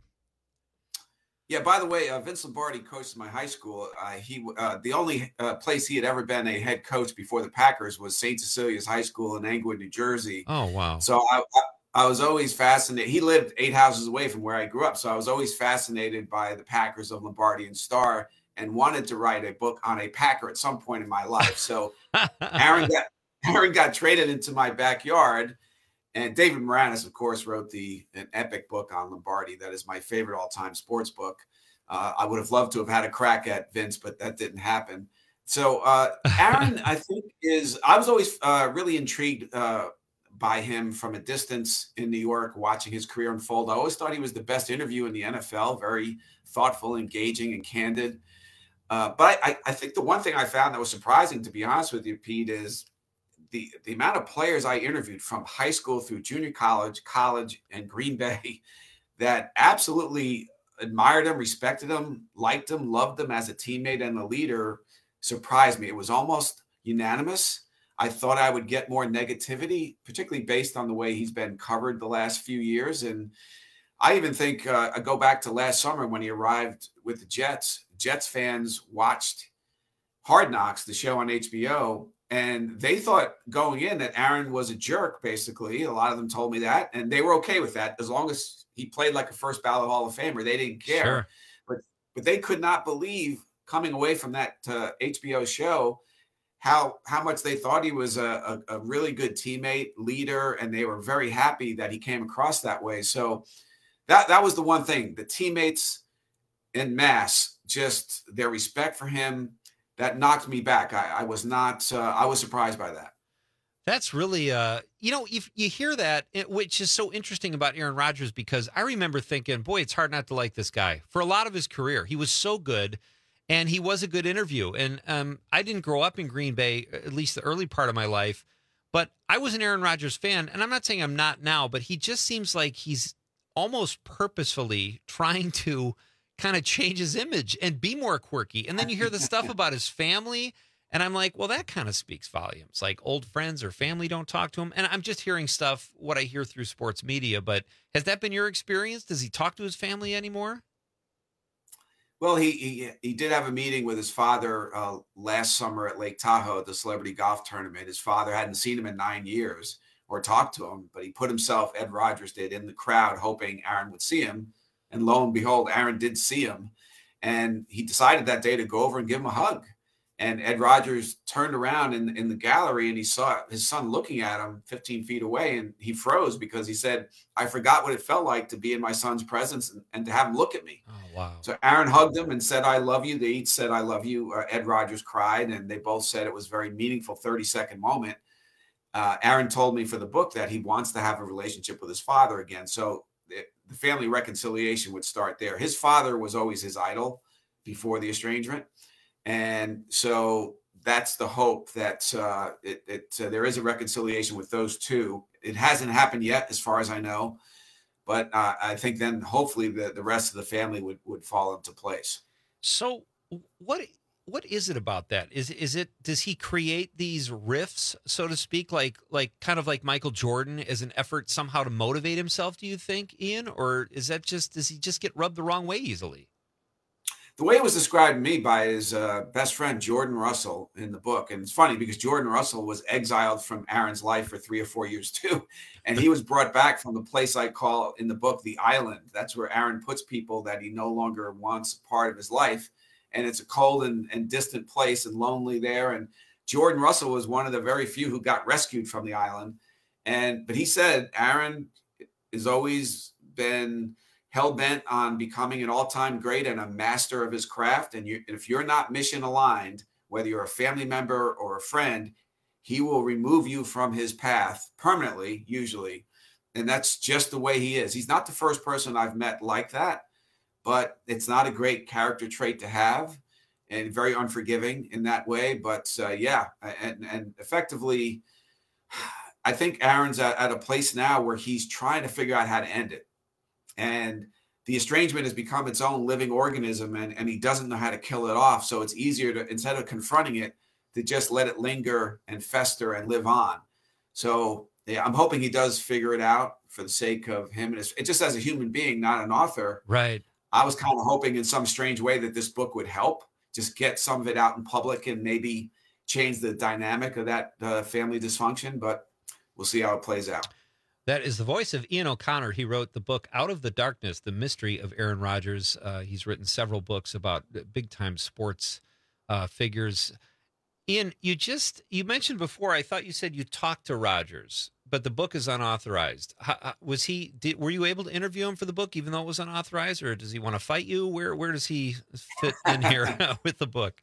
Yeah, by the way, Vince Lombardi coached my high school. The only place he had ever been a head coach before the Packers was St. Cecilia's High School in Englewood, New Jersey. Oh, wow. So I was always fascinated. He lived 8 houses away from where I grew up, so I was always fascinated by the Packers of Lombardi and Starr and wanted to write a book on a Packer at some point in my life. So Aaron got traded into my backyard, and David Moranis, of course, wrote an epic book on Lombardi. That is my favorite all-time sports book. I would have loved to have had a crack at Vince, but that didn't happen. So Aaron, I think, I was always really intrigued by him from a distance in New York, watching his career unfold. I always thought he was the best interview in the NFL, very thoughtful, engaging, and candid. But I think the one thing I found that was surprising, to be honest with you, Pete, is the amount of players I interviewed from high school through junior college, and Green Bay that absolutely admired him, respected him, liked him, loved him as a teammate and a leader surprised me. It was almost unanimous. I thought I would get more negativity, particularly based on the way he's been covered the last few years. And I even think I go back to last summer when he arrived with the Jets. Jets fans watched Hard Knocks, the show on HBO, and they thought going in that Aaron was a jerk, basically. A lot of them told me that, and they were okay with that as long as he played like a first ballot Hall of Famer. They didn't care. Sure. But they could not believe, coming away from that HBO show, how much they thought he was a really good teammate, leader, and they were very happy that he came across that way. So that was the one thing. The teammates en masse, just their respect for him, that knocked me back. I was not I was surprised by that. That's really, if you hear that, which is so interesting about Aaron Rodgers, because I remember thinking, boy, it's hard not to like this guy. For a lot of his career, he was so good. And he was a good interview. And I didn't grow up in Green Bay, at least the early part of my life. But I was an Aaron Rodgers fan. And I'm not saying I'm not now, but he just seems like he's almost purposefully trying to kind of change his image and be more quirky. And then you hear the stuff about his family. And I'm like, well, that kind of speaks volumes. Like old friends or family don't talk to him. And I'm just hearing stuff, what I hear through sports media. But has that been your experience? Does he talk to his family anymore? Well, he did have a meeting with his father last summer at Lake Tahoe at the celebrity golf tournament. His father hadn't seen him in 9 years or talked to him, but he put himself, Ed Rodgers did, in the crowd hoping Aaron would see him. And lo and behold, Aaron did see him. And he decided that day to go over and give him a hug. And Ed Rodgers turned around in the gallery and he saw his son looking at him 15 feet away. And he froze because he said, I forgot what it felt like to be in my son's presence and to have him look at me. Oh, wow. So Aaron hugged him and said, I love you. They each said, I love you. Ed Rodgers cried, and they both said it was a very meaningful 30-second moment. Aaron told me for the book that he wants to have a relationship with his father again. So the family reconciliation would start there. His father was always his idol before the estrangement. And so that's the hope that there is a reconciliation with those two. It hasn't happened yet, as far as I know. But I think then hopefully the rest of the family would fall into place. So what what is it about that? Is it, does he create these riffs, so to speak, like kind of like Michael Jordan, as an effort somehow to motivate himself, do you think, Ian? Or is that just, does he just get rubbed the wrong way easily? The way it was described to me by his best friend, Jordan Russell, in the book. And it's funny because Jordan Russell was exiled from Aaron's life for 3 or 4 years too. And he was brought back from the place I call in the book, the island. That's where Aaron puts people that he no longer wants part of his life. And it's a cold and distant place and lonely there. And Jordan Russell was one of the very few who got rescued from the island. But he said, Aaron has always been hell-bent on becoming an all-time great and a master of his craft. And if you're not mission aligned, whether you're a family member or a friend, he will remove you from his path permanently, usually. And that's just the way he is. He's not the first person I've met like that, but it's not a great character trait to have, and very unforgiving in that way. But and effectively, I think Aaron's at a place now where he's trying to figure out how to end it. And the estrangement has become its own living organism, and he doesn't know how to kill it off. So it's easier to, instead of confronting it, to just let it linger and fester and live on. So yeah, I'm hoping he does figure it out for the sake of him. And it just as a human being, not an author. Right. I was kind of hoping in some strange way that this book would help just get some of it out in public and maybe change the dynamic of that family dysfunction. But we'll see how it plays out. That is the voice of Ian O'Connor. He wrote the book Out of the Darkness, The Mystery of Aaron Rodgers. He's written several books about big-time sports figures. Ian, you mentioned before, I thought you said you talked to Rodgers, but the book is unauthorized. Were you able to interview him for the book, even though it was unauthorized, or does he want to fight you? Where does he fit in here with the book?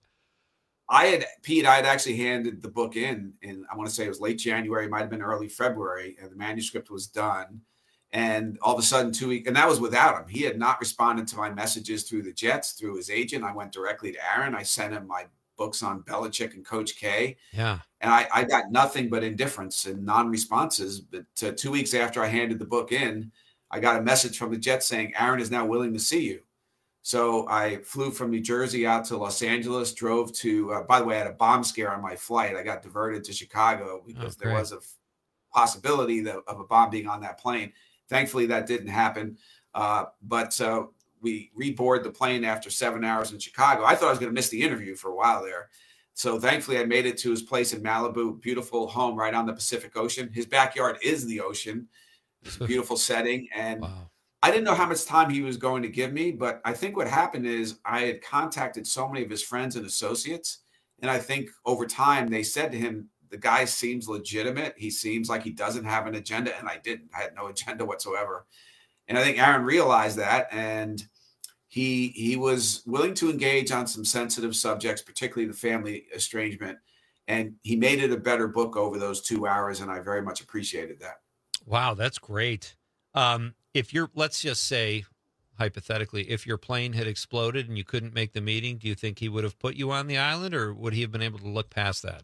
Pete, I had actually handed the book in I want to say it was late January, might have been early February, and the manuscript was done. And all of a sudden 2 weeks, and that was without him. He had not responded to my messages through the Jets, through his agent. I went directly to Aaron. I sent him my books on Belichick and Coach K. Yeah. And I got nothing but indifference and non-responses. But 2 weeks after I handed the book in, I got a message from the Jets saying, Aaron is now willing to see you. So I flew from New Jersey out to Los Angeles, drove to, by the way, I had a bomb scare on my flight. I got diverted to Chicago because there was a possibility of a bomb being on that plane. Thankfully, that didn't happen. But we reboarded the plane after 7 hours in Chicago. I thought I was going to miss the interview for a while there. So thankfully, I made it to his place in Malibu, beautiful home right on the Pacific Ocean. His backyard is the ocean. It's a beautiful setting. And wow. I didn't know how much time he was going to give me, but I think what happened is I had contacted so many of his friends and associates. And I think over time they said to him, the guy seems legitimate. He seems like he doesn't have an agenda. And I didn't. I had no agenda whatsoever. And I think Aaron realized that. And he was willing to engage on some sensitive subjects, particularly the family estrangement. And he made it a better book over those 2 hours. And I very much appreciated that. Wow, that's great. Let's just say, hypothetically, if your plane had exploded and you couldn't make the meeting, do you think he would have put you on the island, or would he have been able to look past that?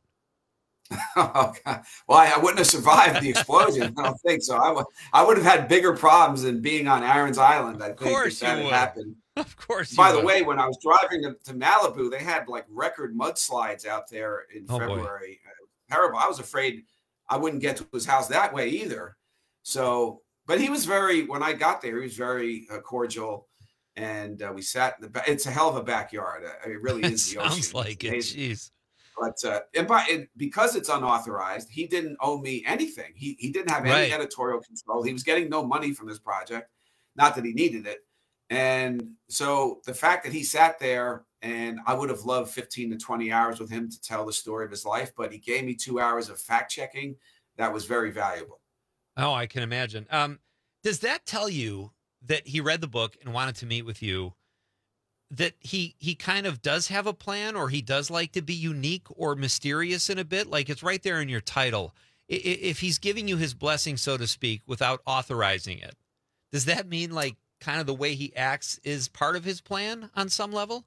Oh, God. Well, I wouldn't have survived the explosion. I don't think so. I would have had bigger problems than being on Aaron's Island. I think of course that had happened. Of course. By the way, when I was driving to Malibu, they had like record mudslides out there in February. Terrible. I was afraid I wouldn't get to his house that way either. So, but he was when I got there, he was very cordial. And we sat in it's a hell of a backyard. It really is the ocean. Sounds like it. Jeez. But because it's unauthorized, he didn't owe me anything. He didn't have any editorial control. He was getting no money from this project. Not that he needed it. And so the fact that he sat there, and I would have loved 15 to 20 hours with him to tell the story of his life, but he gave me 2 hours of fact checking. That was very valuable. Oh, I can imagine. Does that tell you that he read the book and wanted to meet with you, that he kind of does have a plan, or he does like to be unique or mysterious in a bit? Like, it's right there in your title. If he's giving you his blessing, so to speak, without authorizing it, does that mean like kind of the way he acts is part of his plan on some level?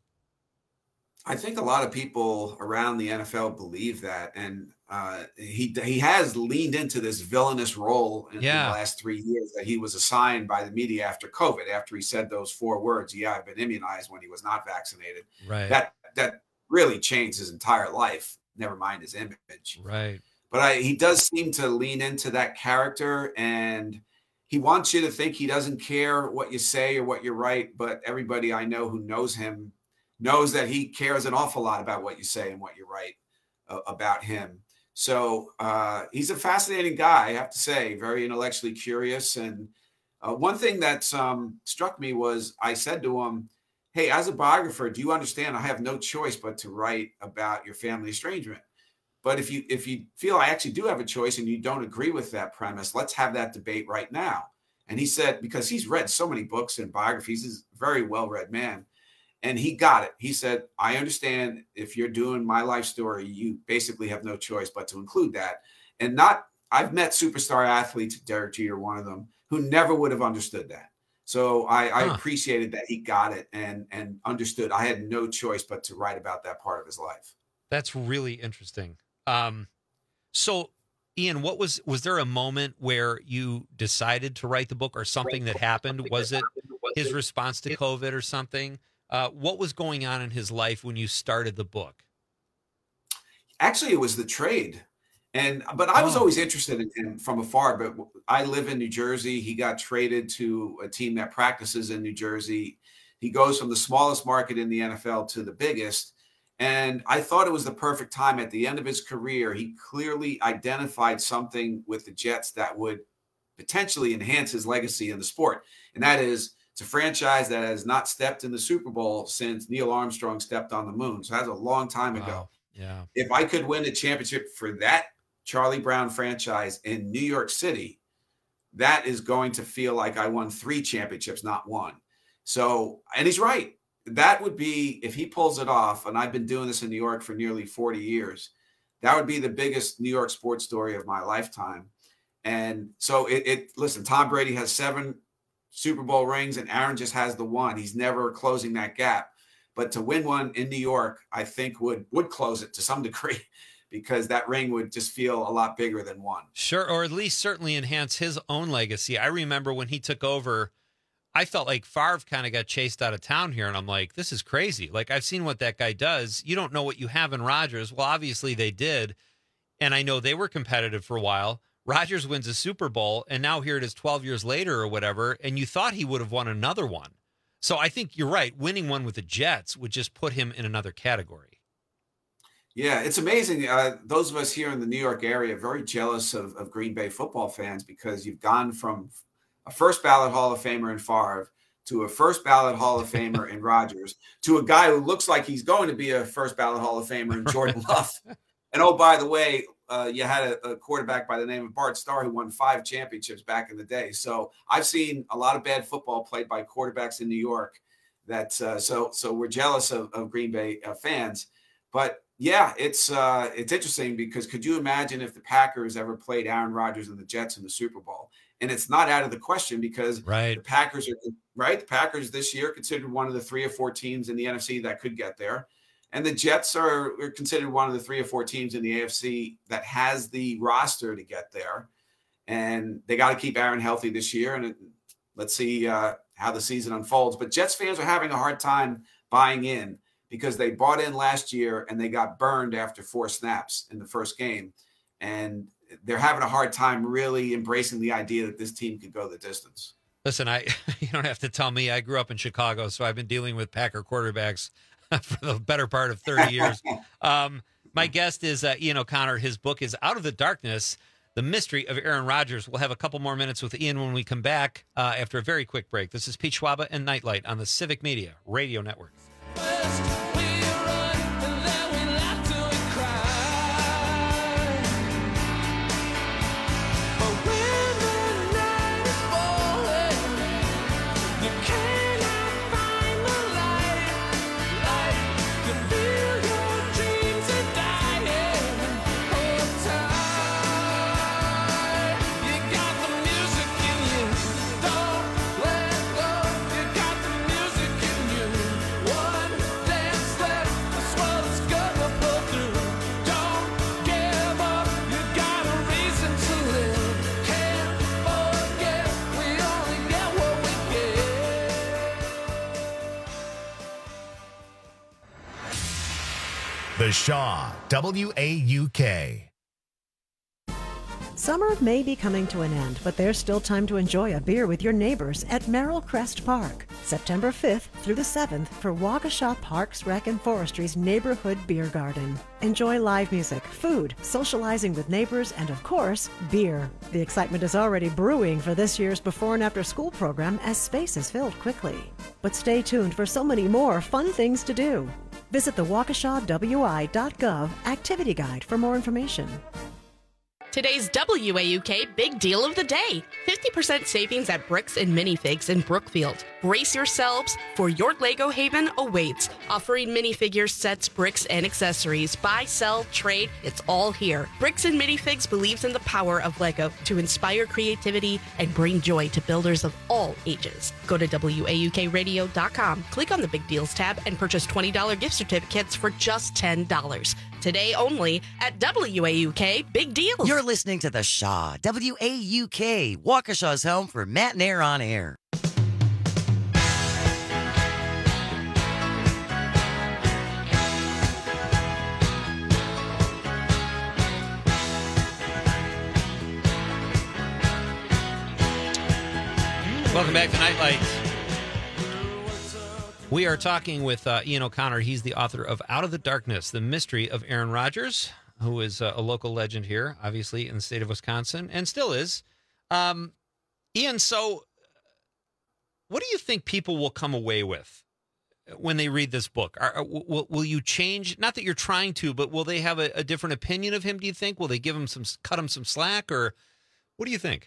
I think a lot of people around the NFL believe that. And he has leaned into this villainous role in the last 3 years that he was assigned by the media after COVID, after he said those 4 words, I've been immunized, when he was not vaccinated. Right. That really changed his entire life, never mind his image. Right. But he does seem to lean into that character, and he wants you to think he doesn't care what you say or what you write. But everybody I know who knows him knows that he cares an awful lot about what you say and what you write about him. So he's a fascinating guy, I have to say, very intellectually curious. And one thing that struck me was I said to him, hey, as a biographer, do you understand I have no choice but to write about your family estrangement? But if you feel I actually do have a choice and you don't agree with that premise, let's have that debate right now. And he said, because he's read so many books and biographies, he's a very well-read man. And he got it. He said, I understand if you're doing my life story, you basically have no choice but to include that. And I've met superstar athletes, Derek Jeter, one of them, who never would have understood that. So I appreciated that he got it and understood I had no choice but to write about that part of his life. That's really interesting. So Ian, was there a moment where you decided to write the book or something that happened? Was it his response to COVID or something? What was going on in his life when you started the book? Actually, it was the trade. But I was always interested in him from afar, but I live in New Jersey. He got traded to a team that practices in New Jersey. He goes from the smallest market in the NFL to the biggest. And I thought it was the perfect time at the end of his career. He clearly identified something with the Jets that would potentially enhance his legacy in the sport. And that is, it's a franchise that has not stepped in the Super Bowl since Neil Armstrong stepped on the moon. So that's a long time ago. Yeah. If I could win a championship for that Charlie Brown franchise in New York City, that is going to feel like I won 3 championships, not 1. So, and he's right. That would be, if he pulls it off, and I've been doing this in New York for nearly 40 years, that would be the biggest New York sports story of my lifetime. And so listen, Tom Brady has 7 Super Bowl rings and Aaron just has the 1. He's never closing that gap. But to win one in New York, I think would close it to some degree, because that ring would just feel a lot bigger than 1. Sure, or at least certainly enhance his own legacy. I remember when he took over, I felt like Favre kind of got chased out of town here, and I'm like, this is crazy. Like, I've seen what that guy does. You don't know what you have in Rodgers. Well, obviously they did, and I know they were competitive for a while. Rodgers wins a Super Bowl, and now here it is 12 years later or whatever, and you thought he would have won another one. So I think you're right. Winning one with the Jets would just put him in another category. Yeah, it's amazing. Those of us here in the New York area are very jealous of Green Bay football fans, because you've gone from a first ballot Hall of Famer in Favre to a first ballot Hall of Famer in Rodgers to a guy who looks like he's going to be a first ballot Hall of Famer in Jordan Love. And oh, by the way, you had a quarterback by the name of Bart Starr who won 5 championships back in the day. So I've seen a lot of bad football played by quarterbacks in New York. So we're jealous of Green Bay fans. But yeah, it's interesting, because could you imagine if the Packers ever played Aaron Rodgers and the Jets in the Super Bowl? And it's not out of the question, because the Packers are right. The Packers this year considered one of the 3 or 4 teams in the NFC that could get there. And the Jets are considered one of the 3 or 4 teams in the AFC that has the roster to get there. And they got to keep Aaron healthy this year. And let's see how the season unfolds. But Jets fans are having a hard time buying in, because they bought in last year and they got burned after 4 snaps in the first game. And they're having a hard time really embracing the idea that this team could go the distance. Listen, you don't have to tell me. I grew up in Chicago, so I've been dealing with Packer quarterbacks for the better part of 30 years. My guest is Ian O'Connor. His book is Out of the Darkness, The Mystery of Aaron Rodgers. We'll have a couple more minutes with Ian when we come back after a very quick break. This is Pete Schwaba and Nightlight on the Civic Media Radio Network. The Shaw, WAUK. Summer may be coming to an end, but there's still time to enjoy a beer with your neighbors at Merrill Crest Park, September 5th through the 7th for Waukesha Parks, Rec, and Forestry's Neighborhood Beer Garden. Enjoy live music, food, socializing with neighbors, and of course, beer. The excitement is already brewing for this year's before and after school program as space is filled quickly. But stay tuned for so many more fun things to do. Visit the WaukeshaWI.gov activity guide for more information. Today's WAUK Big Deal of the Day. 50% savings at Bricks and Minifigs in Brookfield. Brace yourselves, for your Lego Haven awaits. Offering minifigures, sets, bricks, and accessories. Buy, sell, trade, it's all here. Bricks and Minifigs believes in the power of Lego to inspire creativity and bring joy to builders of all ages. Go to WAUKradio.com, click on the Big Deals tab, and purchase $20 gift certificates for just $10. Today only at WAUK Big Deals. You're listening to The Shaw, WAUK, Waukesha's home for Matt and Air on Air. Welcome back to Nightlights. We are talking with Ian O'Connor. He's the author of Out of the Darkness, The Mystery of Aaron Rodgers, who is a local legend here, obviously, in the state of Wisconsin, and still is. Ian, so what do you think people will come away with when they read this book? Will you change? Not that you're trying to, but will they have a different opinion of him, do you think? Will they cut him some slack, or what do you think?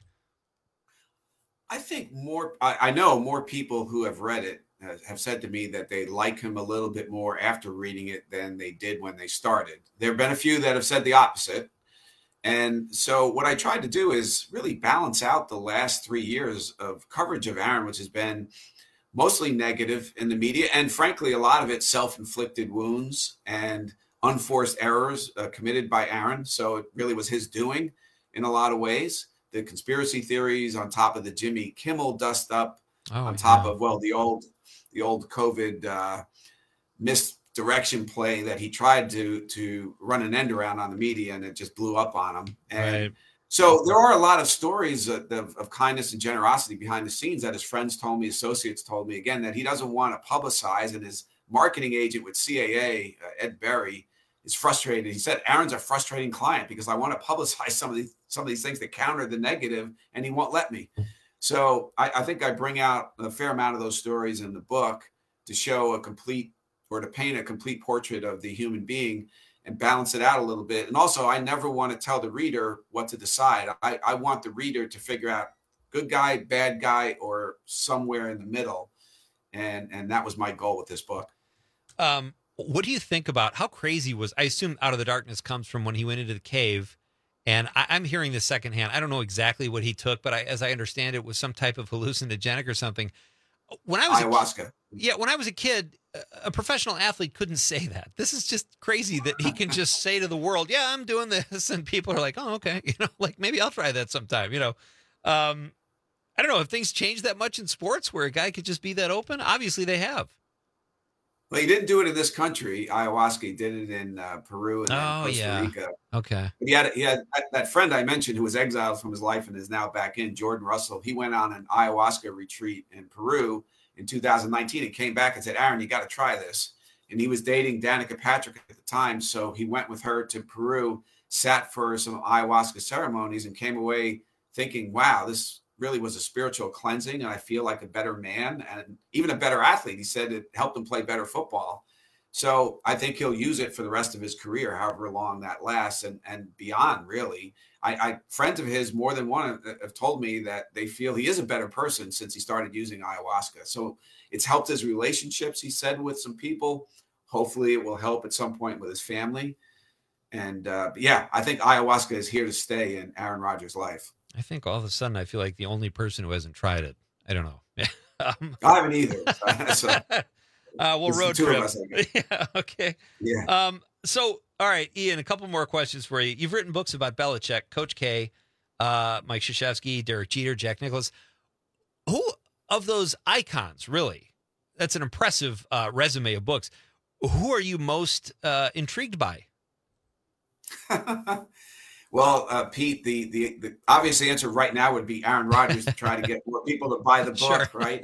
I think I know more people who have read it have said to me that they like him a little bit more after reading it than they did when they started. There have been a few that have said the opposite. And so what I tried to do is really balance out the last 3 years of coverage of Aaron, which has been mostly negative in the media. And frankly, a lot of it self-inflicted wounds and unforced errors committed by Aaron. So it really was his doing in a lot of ways. The conspiracy theories on top of the Jimmy Kimmel dust up, on top of, well, the old COVID misdirection play that he tried to run an end around on the media, and it just blew up on him. And so there are a lot of stories of kindness and generosity behind the scenes that his friends told me, associates told me, again, that he doesn't want to publicize. And his marketing agent with CAA, Ed Berry, is frustrated. He said, Aaron's a frustrating client because I want to publicize some of these things that counter the negative, and he won't let me. So I think I bring out a fair amount of those stories in the book to show to paint a complete portrait of the human being and balance it out a little bit. And also, I never want to tell the reader what to decide. I want the reader to figure out good guy, bad guy, or somewhere in the middle. And that was my goal with this book. What do you think about how crazy I assume Out of the Darkness comes from when he went into the cave. And I'm hearing this secondhand. I don't know exactly what he took, but as I understand it, was some type of hallucinogenic or something. Ayahuasca. When I was a kid, a professional athlete couldn't say that. This is just crazy that he can just say to the world, yeah, I'm doing this. And people are like, oh, okay. Like maybe I'll try that sometime, I don't know if things change that much in sports where a guy could just be that open. Obviously they have. Well, he didn't do it in this country, ayahuasca. He did it in Peru and Costa Rica. Okay. But he had that friend I mentioned who was exiled from his life and is now back in, Jordan Russell. He went on an ayahuasca retreat in Peru in 2019 and came back and said, Aaron, you got to try this. And he was dating Danica Patrick at the time. So he went with her to Peru, sat for some ayahuasca ceremonies, and came away thinking, wow, this really was a spiritual cleansing, and I feel like a better man and even a better athlete. He said it helped him play better football. So I think he'll use it for the rest of his career, however long that lasts, and beyond, really. Friends of his, more than one, have told me that they feel he is a better person since he started using ayahuasca. So it's helped his relationships, he said, with some people. Hopefully it will help at some point with his family. And I think ayahuasca is here to stay in Aaron Rodgers' life. I think all of a sudden I feel like the only person who hasn't tried it. I don't know. I haven't either. So, we'll road trip. Yeah, okay. Yeah. So, all right, Ian, a couple more questions for you. You've written books about Belichick, Coach K, Mike Krzyzewski, Derek Jeter, Jack Nicklaus. Who of those icons, really, that's an impressive resume of books. Who are you most intrigued by? Well, Pete, the obvious answer right now would be Aaron Rodgers to try to get more people to buy the book, Sure. right?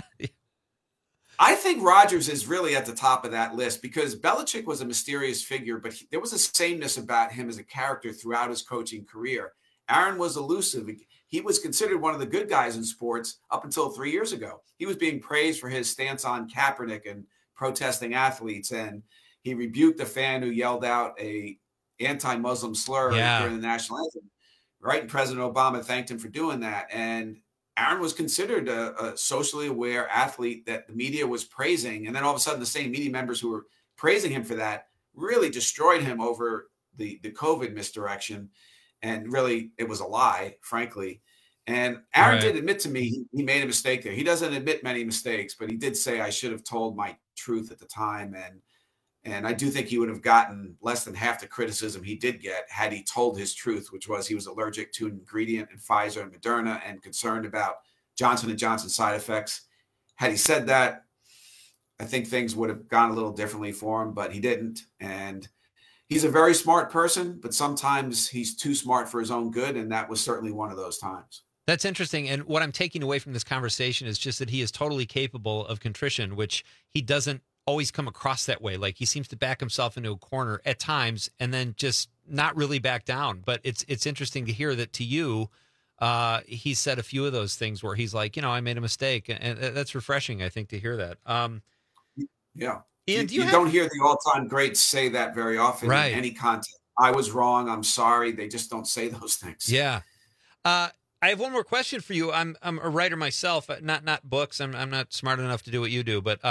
I think Rodgers is really at the top of that list because Belichick was a mysterious figure, but there was a sameness about him as a character throughout his coaching career. Aaron was elusive. He was considered one of the good guys in sports up until 3 years ago. He was being praised for his stance on Kaepernick and protesting athletes, and he rebuked a fan who yelled out a anti-Muslim slur during the national anthem, right? And President Obama thanked him for doing that. And Aaron was considered a socially aware athlete that the media was praising. And then all of a sudden, the same media members who were praising him for that really destroyed him over the COVID misdirection. And really, it was a lie, frankly. And Aaron did admit to me he made a mistake there. He doesn't admit many mistakes, but he did say, I should have told my truth at the time. And I do think he would have gotten less than half the criticism he did get had he told his truth, which was he was allergic to an ingredient in Pfizer and Moderna and concerned about Johnson & Johnson side effects. Had he said that, I think things would have gone a little differently for him, but he didn't. And he's a very smart person, but sometimes he's too smart for his own good, and that was certainly one of those times. That's interesting. And what I'm taking away from this conversation is just that he is totally capable of contrition, which he doesn't always come across that way. Like he seems to back himself into a corner at times and then just not really back down. But it's interesting to hear that to you, he said a few of those things where he's like, I made a mistake. And that's refreshing, I think, to hear that. Yeah. Ian, you don't hear the all-time greats say that very often in any content. I was wrong. I'm sorry. They just don't say those things. Yeah. I have one more question for you. I'm a writer myself, not books. I'm not smart enough to do what you do, but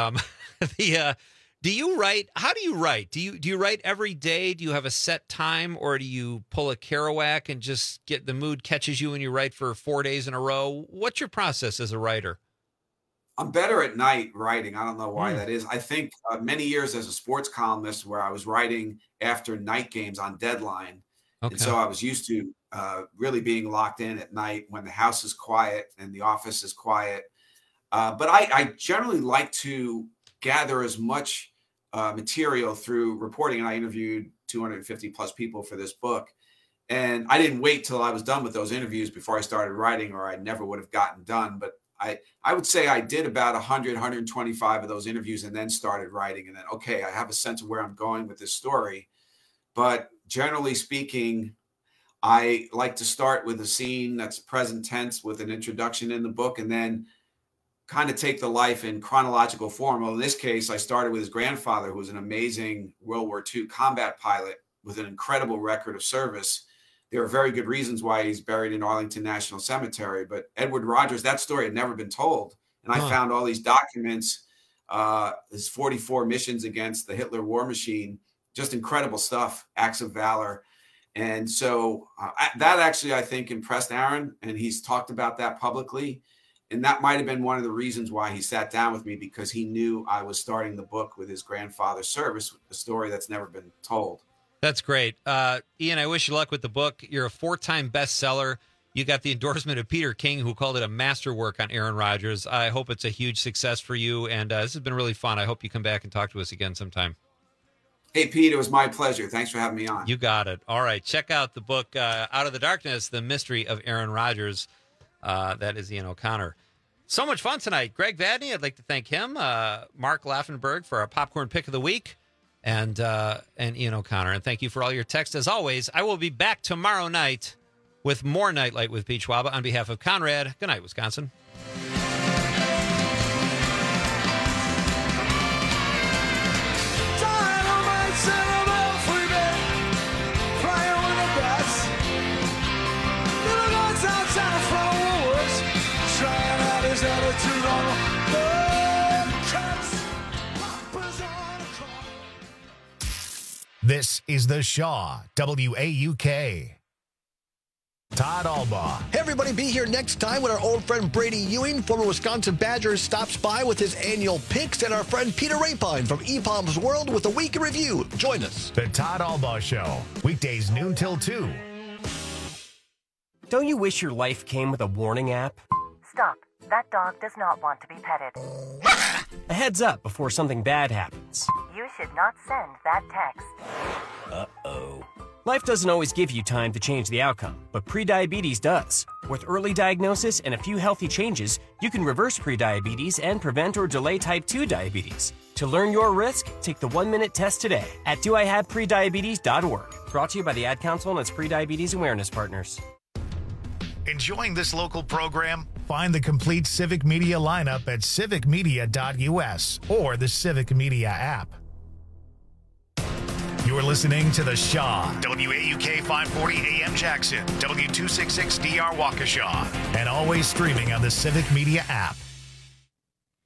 do you write? How do you write? Do you write every day? Do you have a set time, or do you pull a Kerouac and just get the mood catches you and you write for 4 days in a row? What's your process as a writer? I'm better at night writing. I don't know why that is. I think many years as a sports columnist where I was writing after night games on deadline. Okay. And so I was used to really being locked in at night when the house is quiet and the office is quiet. But I generally like to gather as much material through reporting. And I interviewed 250 plus people for this book. And I didn't wait till I was done with those interviews before I started writing, or I never would have gotten done. But I would say I did about 100, 125 of those interviews and then started writing. And then, okay, I have a sense of where I'm going with this story. But generally speaking, I like to start with a scene that's present tense with an introduction in the book and then kind of take the life in chronological form. Well, in this case, I started with his grandfather, who was an amazing World War II combat pilot with an incredible record of service. There are very good reasons why he's buried in Arlington National Cemetery. But Edward Rogers, that story had never been told. And I found all these documents, his 44 missions against the Hitler war machine, just incredible stuff, acts of valor. And so that actually, I think, impressed Aaron, and he's talked about that publicly. And that might have been one of the reasons why he sat down with me, because he knew I was starting the book with his grandfather's service, a story that's never been told. That's great. Ian, I wish you luck with the book. You're a 4-time bestseller. You got the endorsement of Peter King, who called it a masterwork on Aaron Rodgers. I hope it's a huge success for you, and this has been really fun. I hope you come back and talk to us again sometime. Hey, Pete, it was my pleasure. Thanks for having me on. You got it. All right. Check out the book, Out of the Darkness, The Mystery of Aaron Rodgers. That is Ian O'Connor. So much fun tonight. Greg Vadney, I'd like to thank him. Mark Laffenberg for our popcorn pick of the week. And Ian O'Connor. And thank you for all your texts. As always, I will be back tomorrow night with more Nightlight with Pete Schwab. On behalf of Conrad, good night, Wisconsin. This is the Shaw WAUK. Todd Albaugh. Hey, everybody, be here next time when our old friend Brady Ewing, former Wisconsin Badger, stops by with his annual picks, and our friend Peter Rapine from EPOM's World with a week in review. Join us. The Todd Albaugh Show, weekdays noon till 2. Don't you wish your life came with a warning app? Stop. That dog does not want to be petted. A heads up before something bad happens. You should not send that text. Uh-oh. Life doesn't always give you time to change the outcome, but prediabetes does. With early diagnosis and a few healthy changes, you can reverse prediabetes and prevent or delay type 2 diabetes. To learn your risk, take the 1-minute test today at doihaveprediabetes.org. Brought to you by the Ad Council and its prediabetes awareness partners. Enjoying this local program? Find the complete Civic Media lineup at civicmedia.us or the Civic Media app. You're listening to The Shaw, WAUK 540 AM Jackson, W266DR Waukesha, and always streaming on the Civic Media app.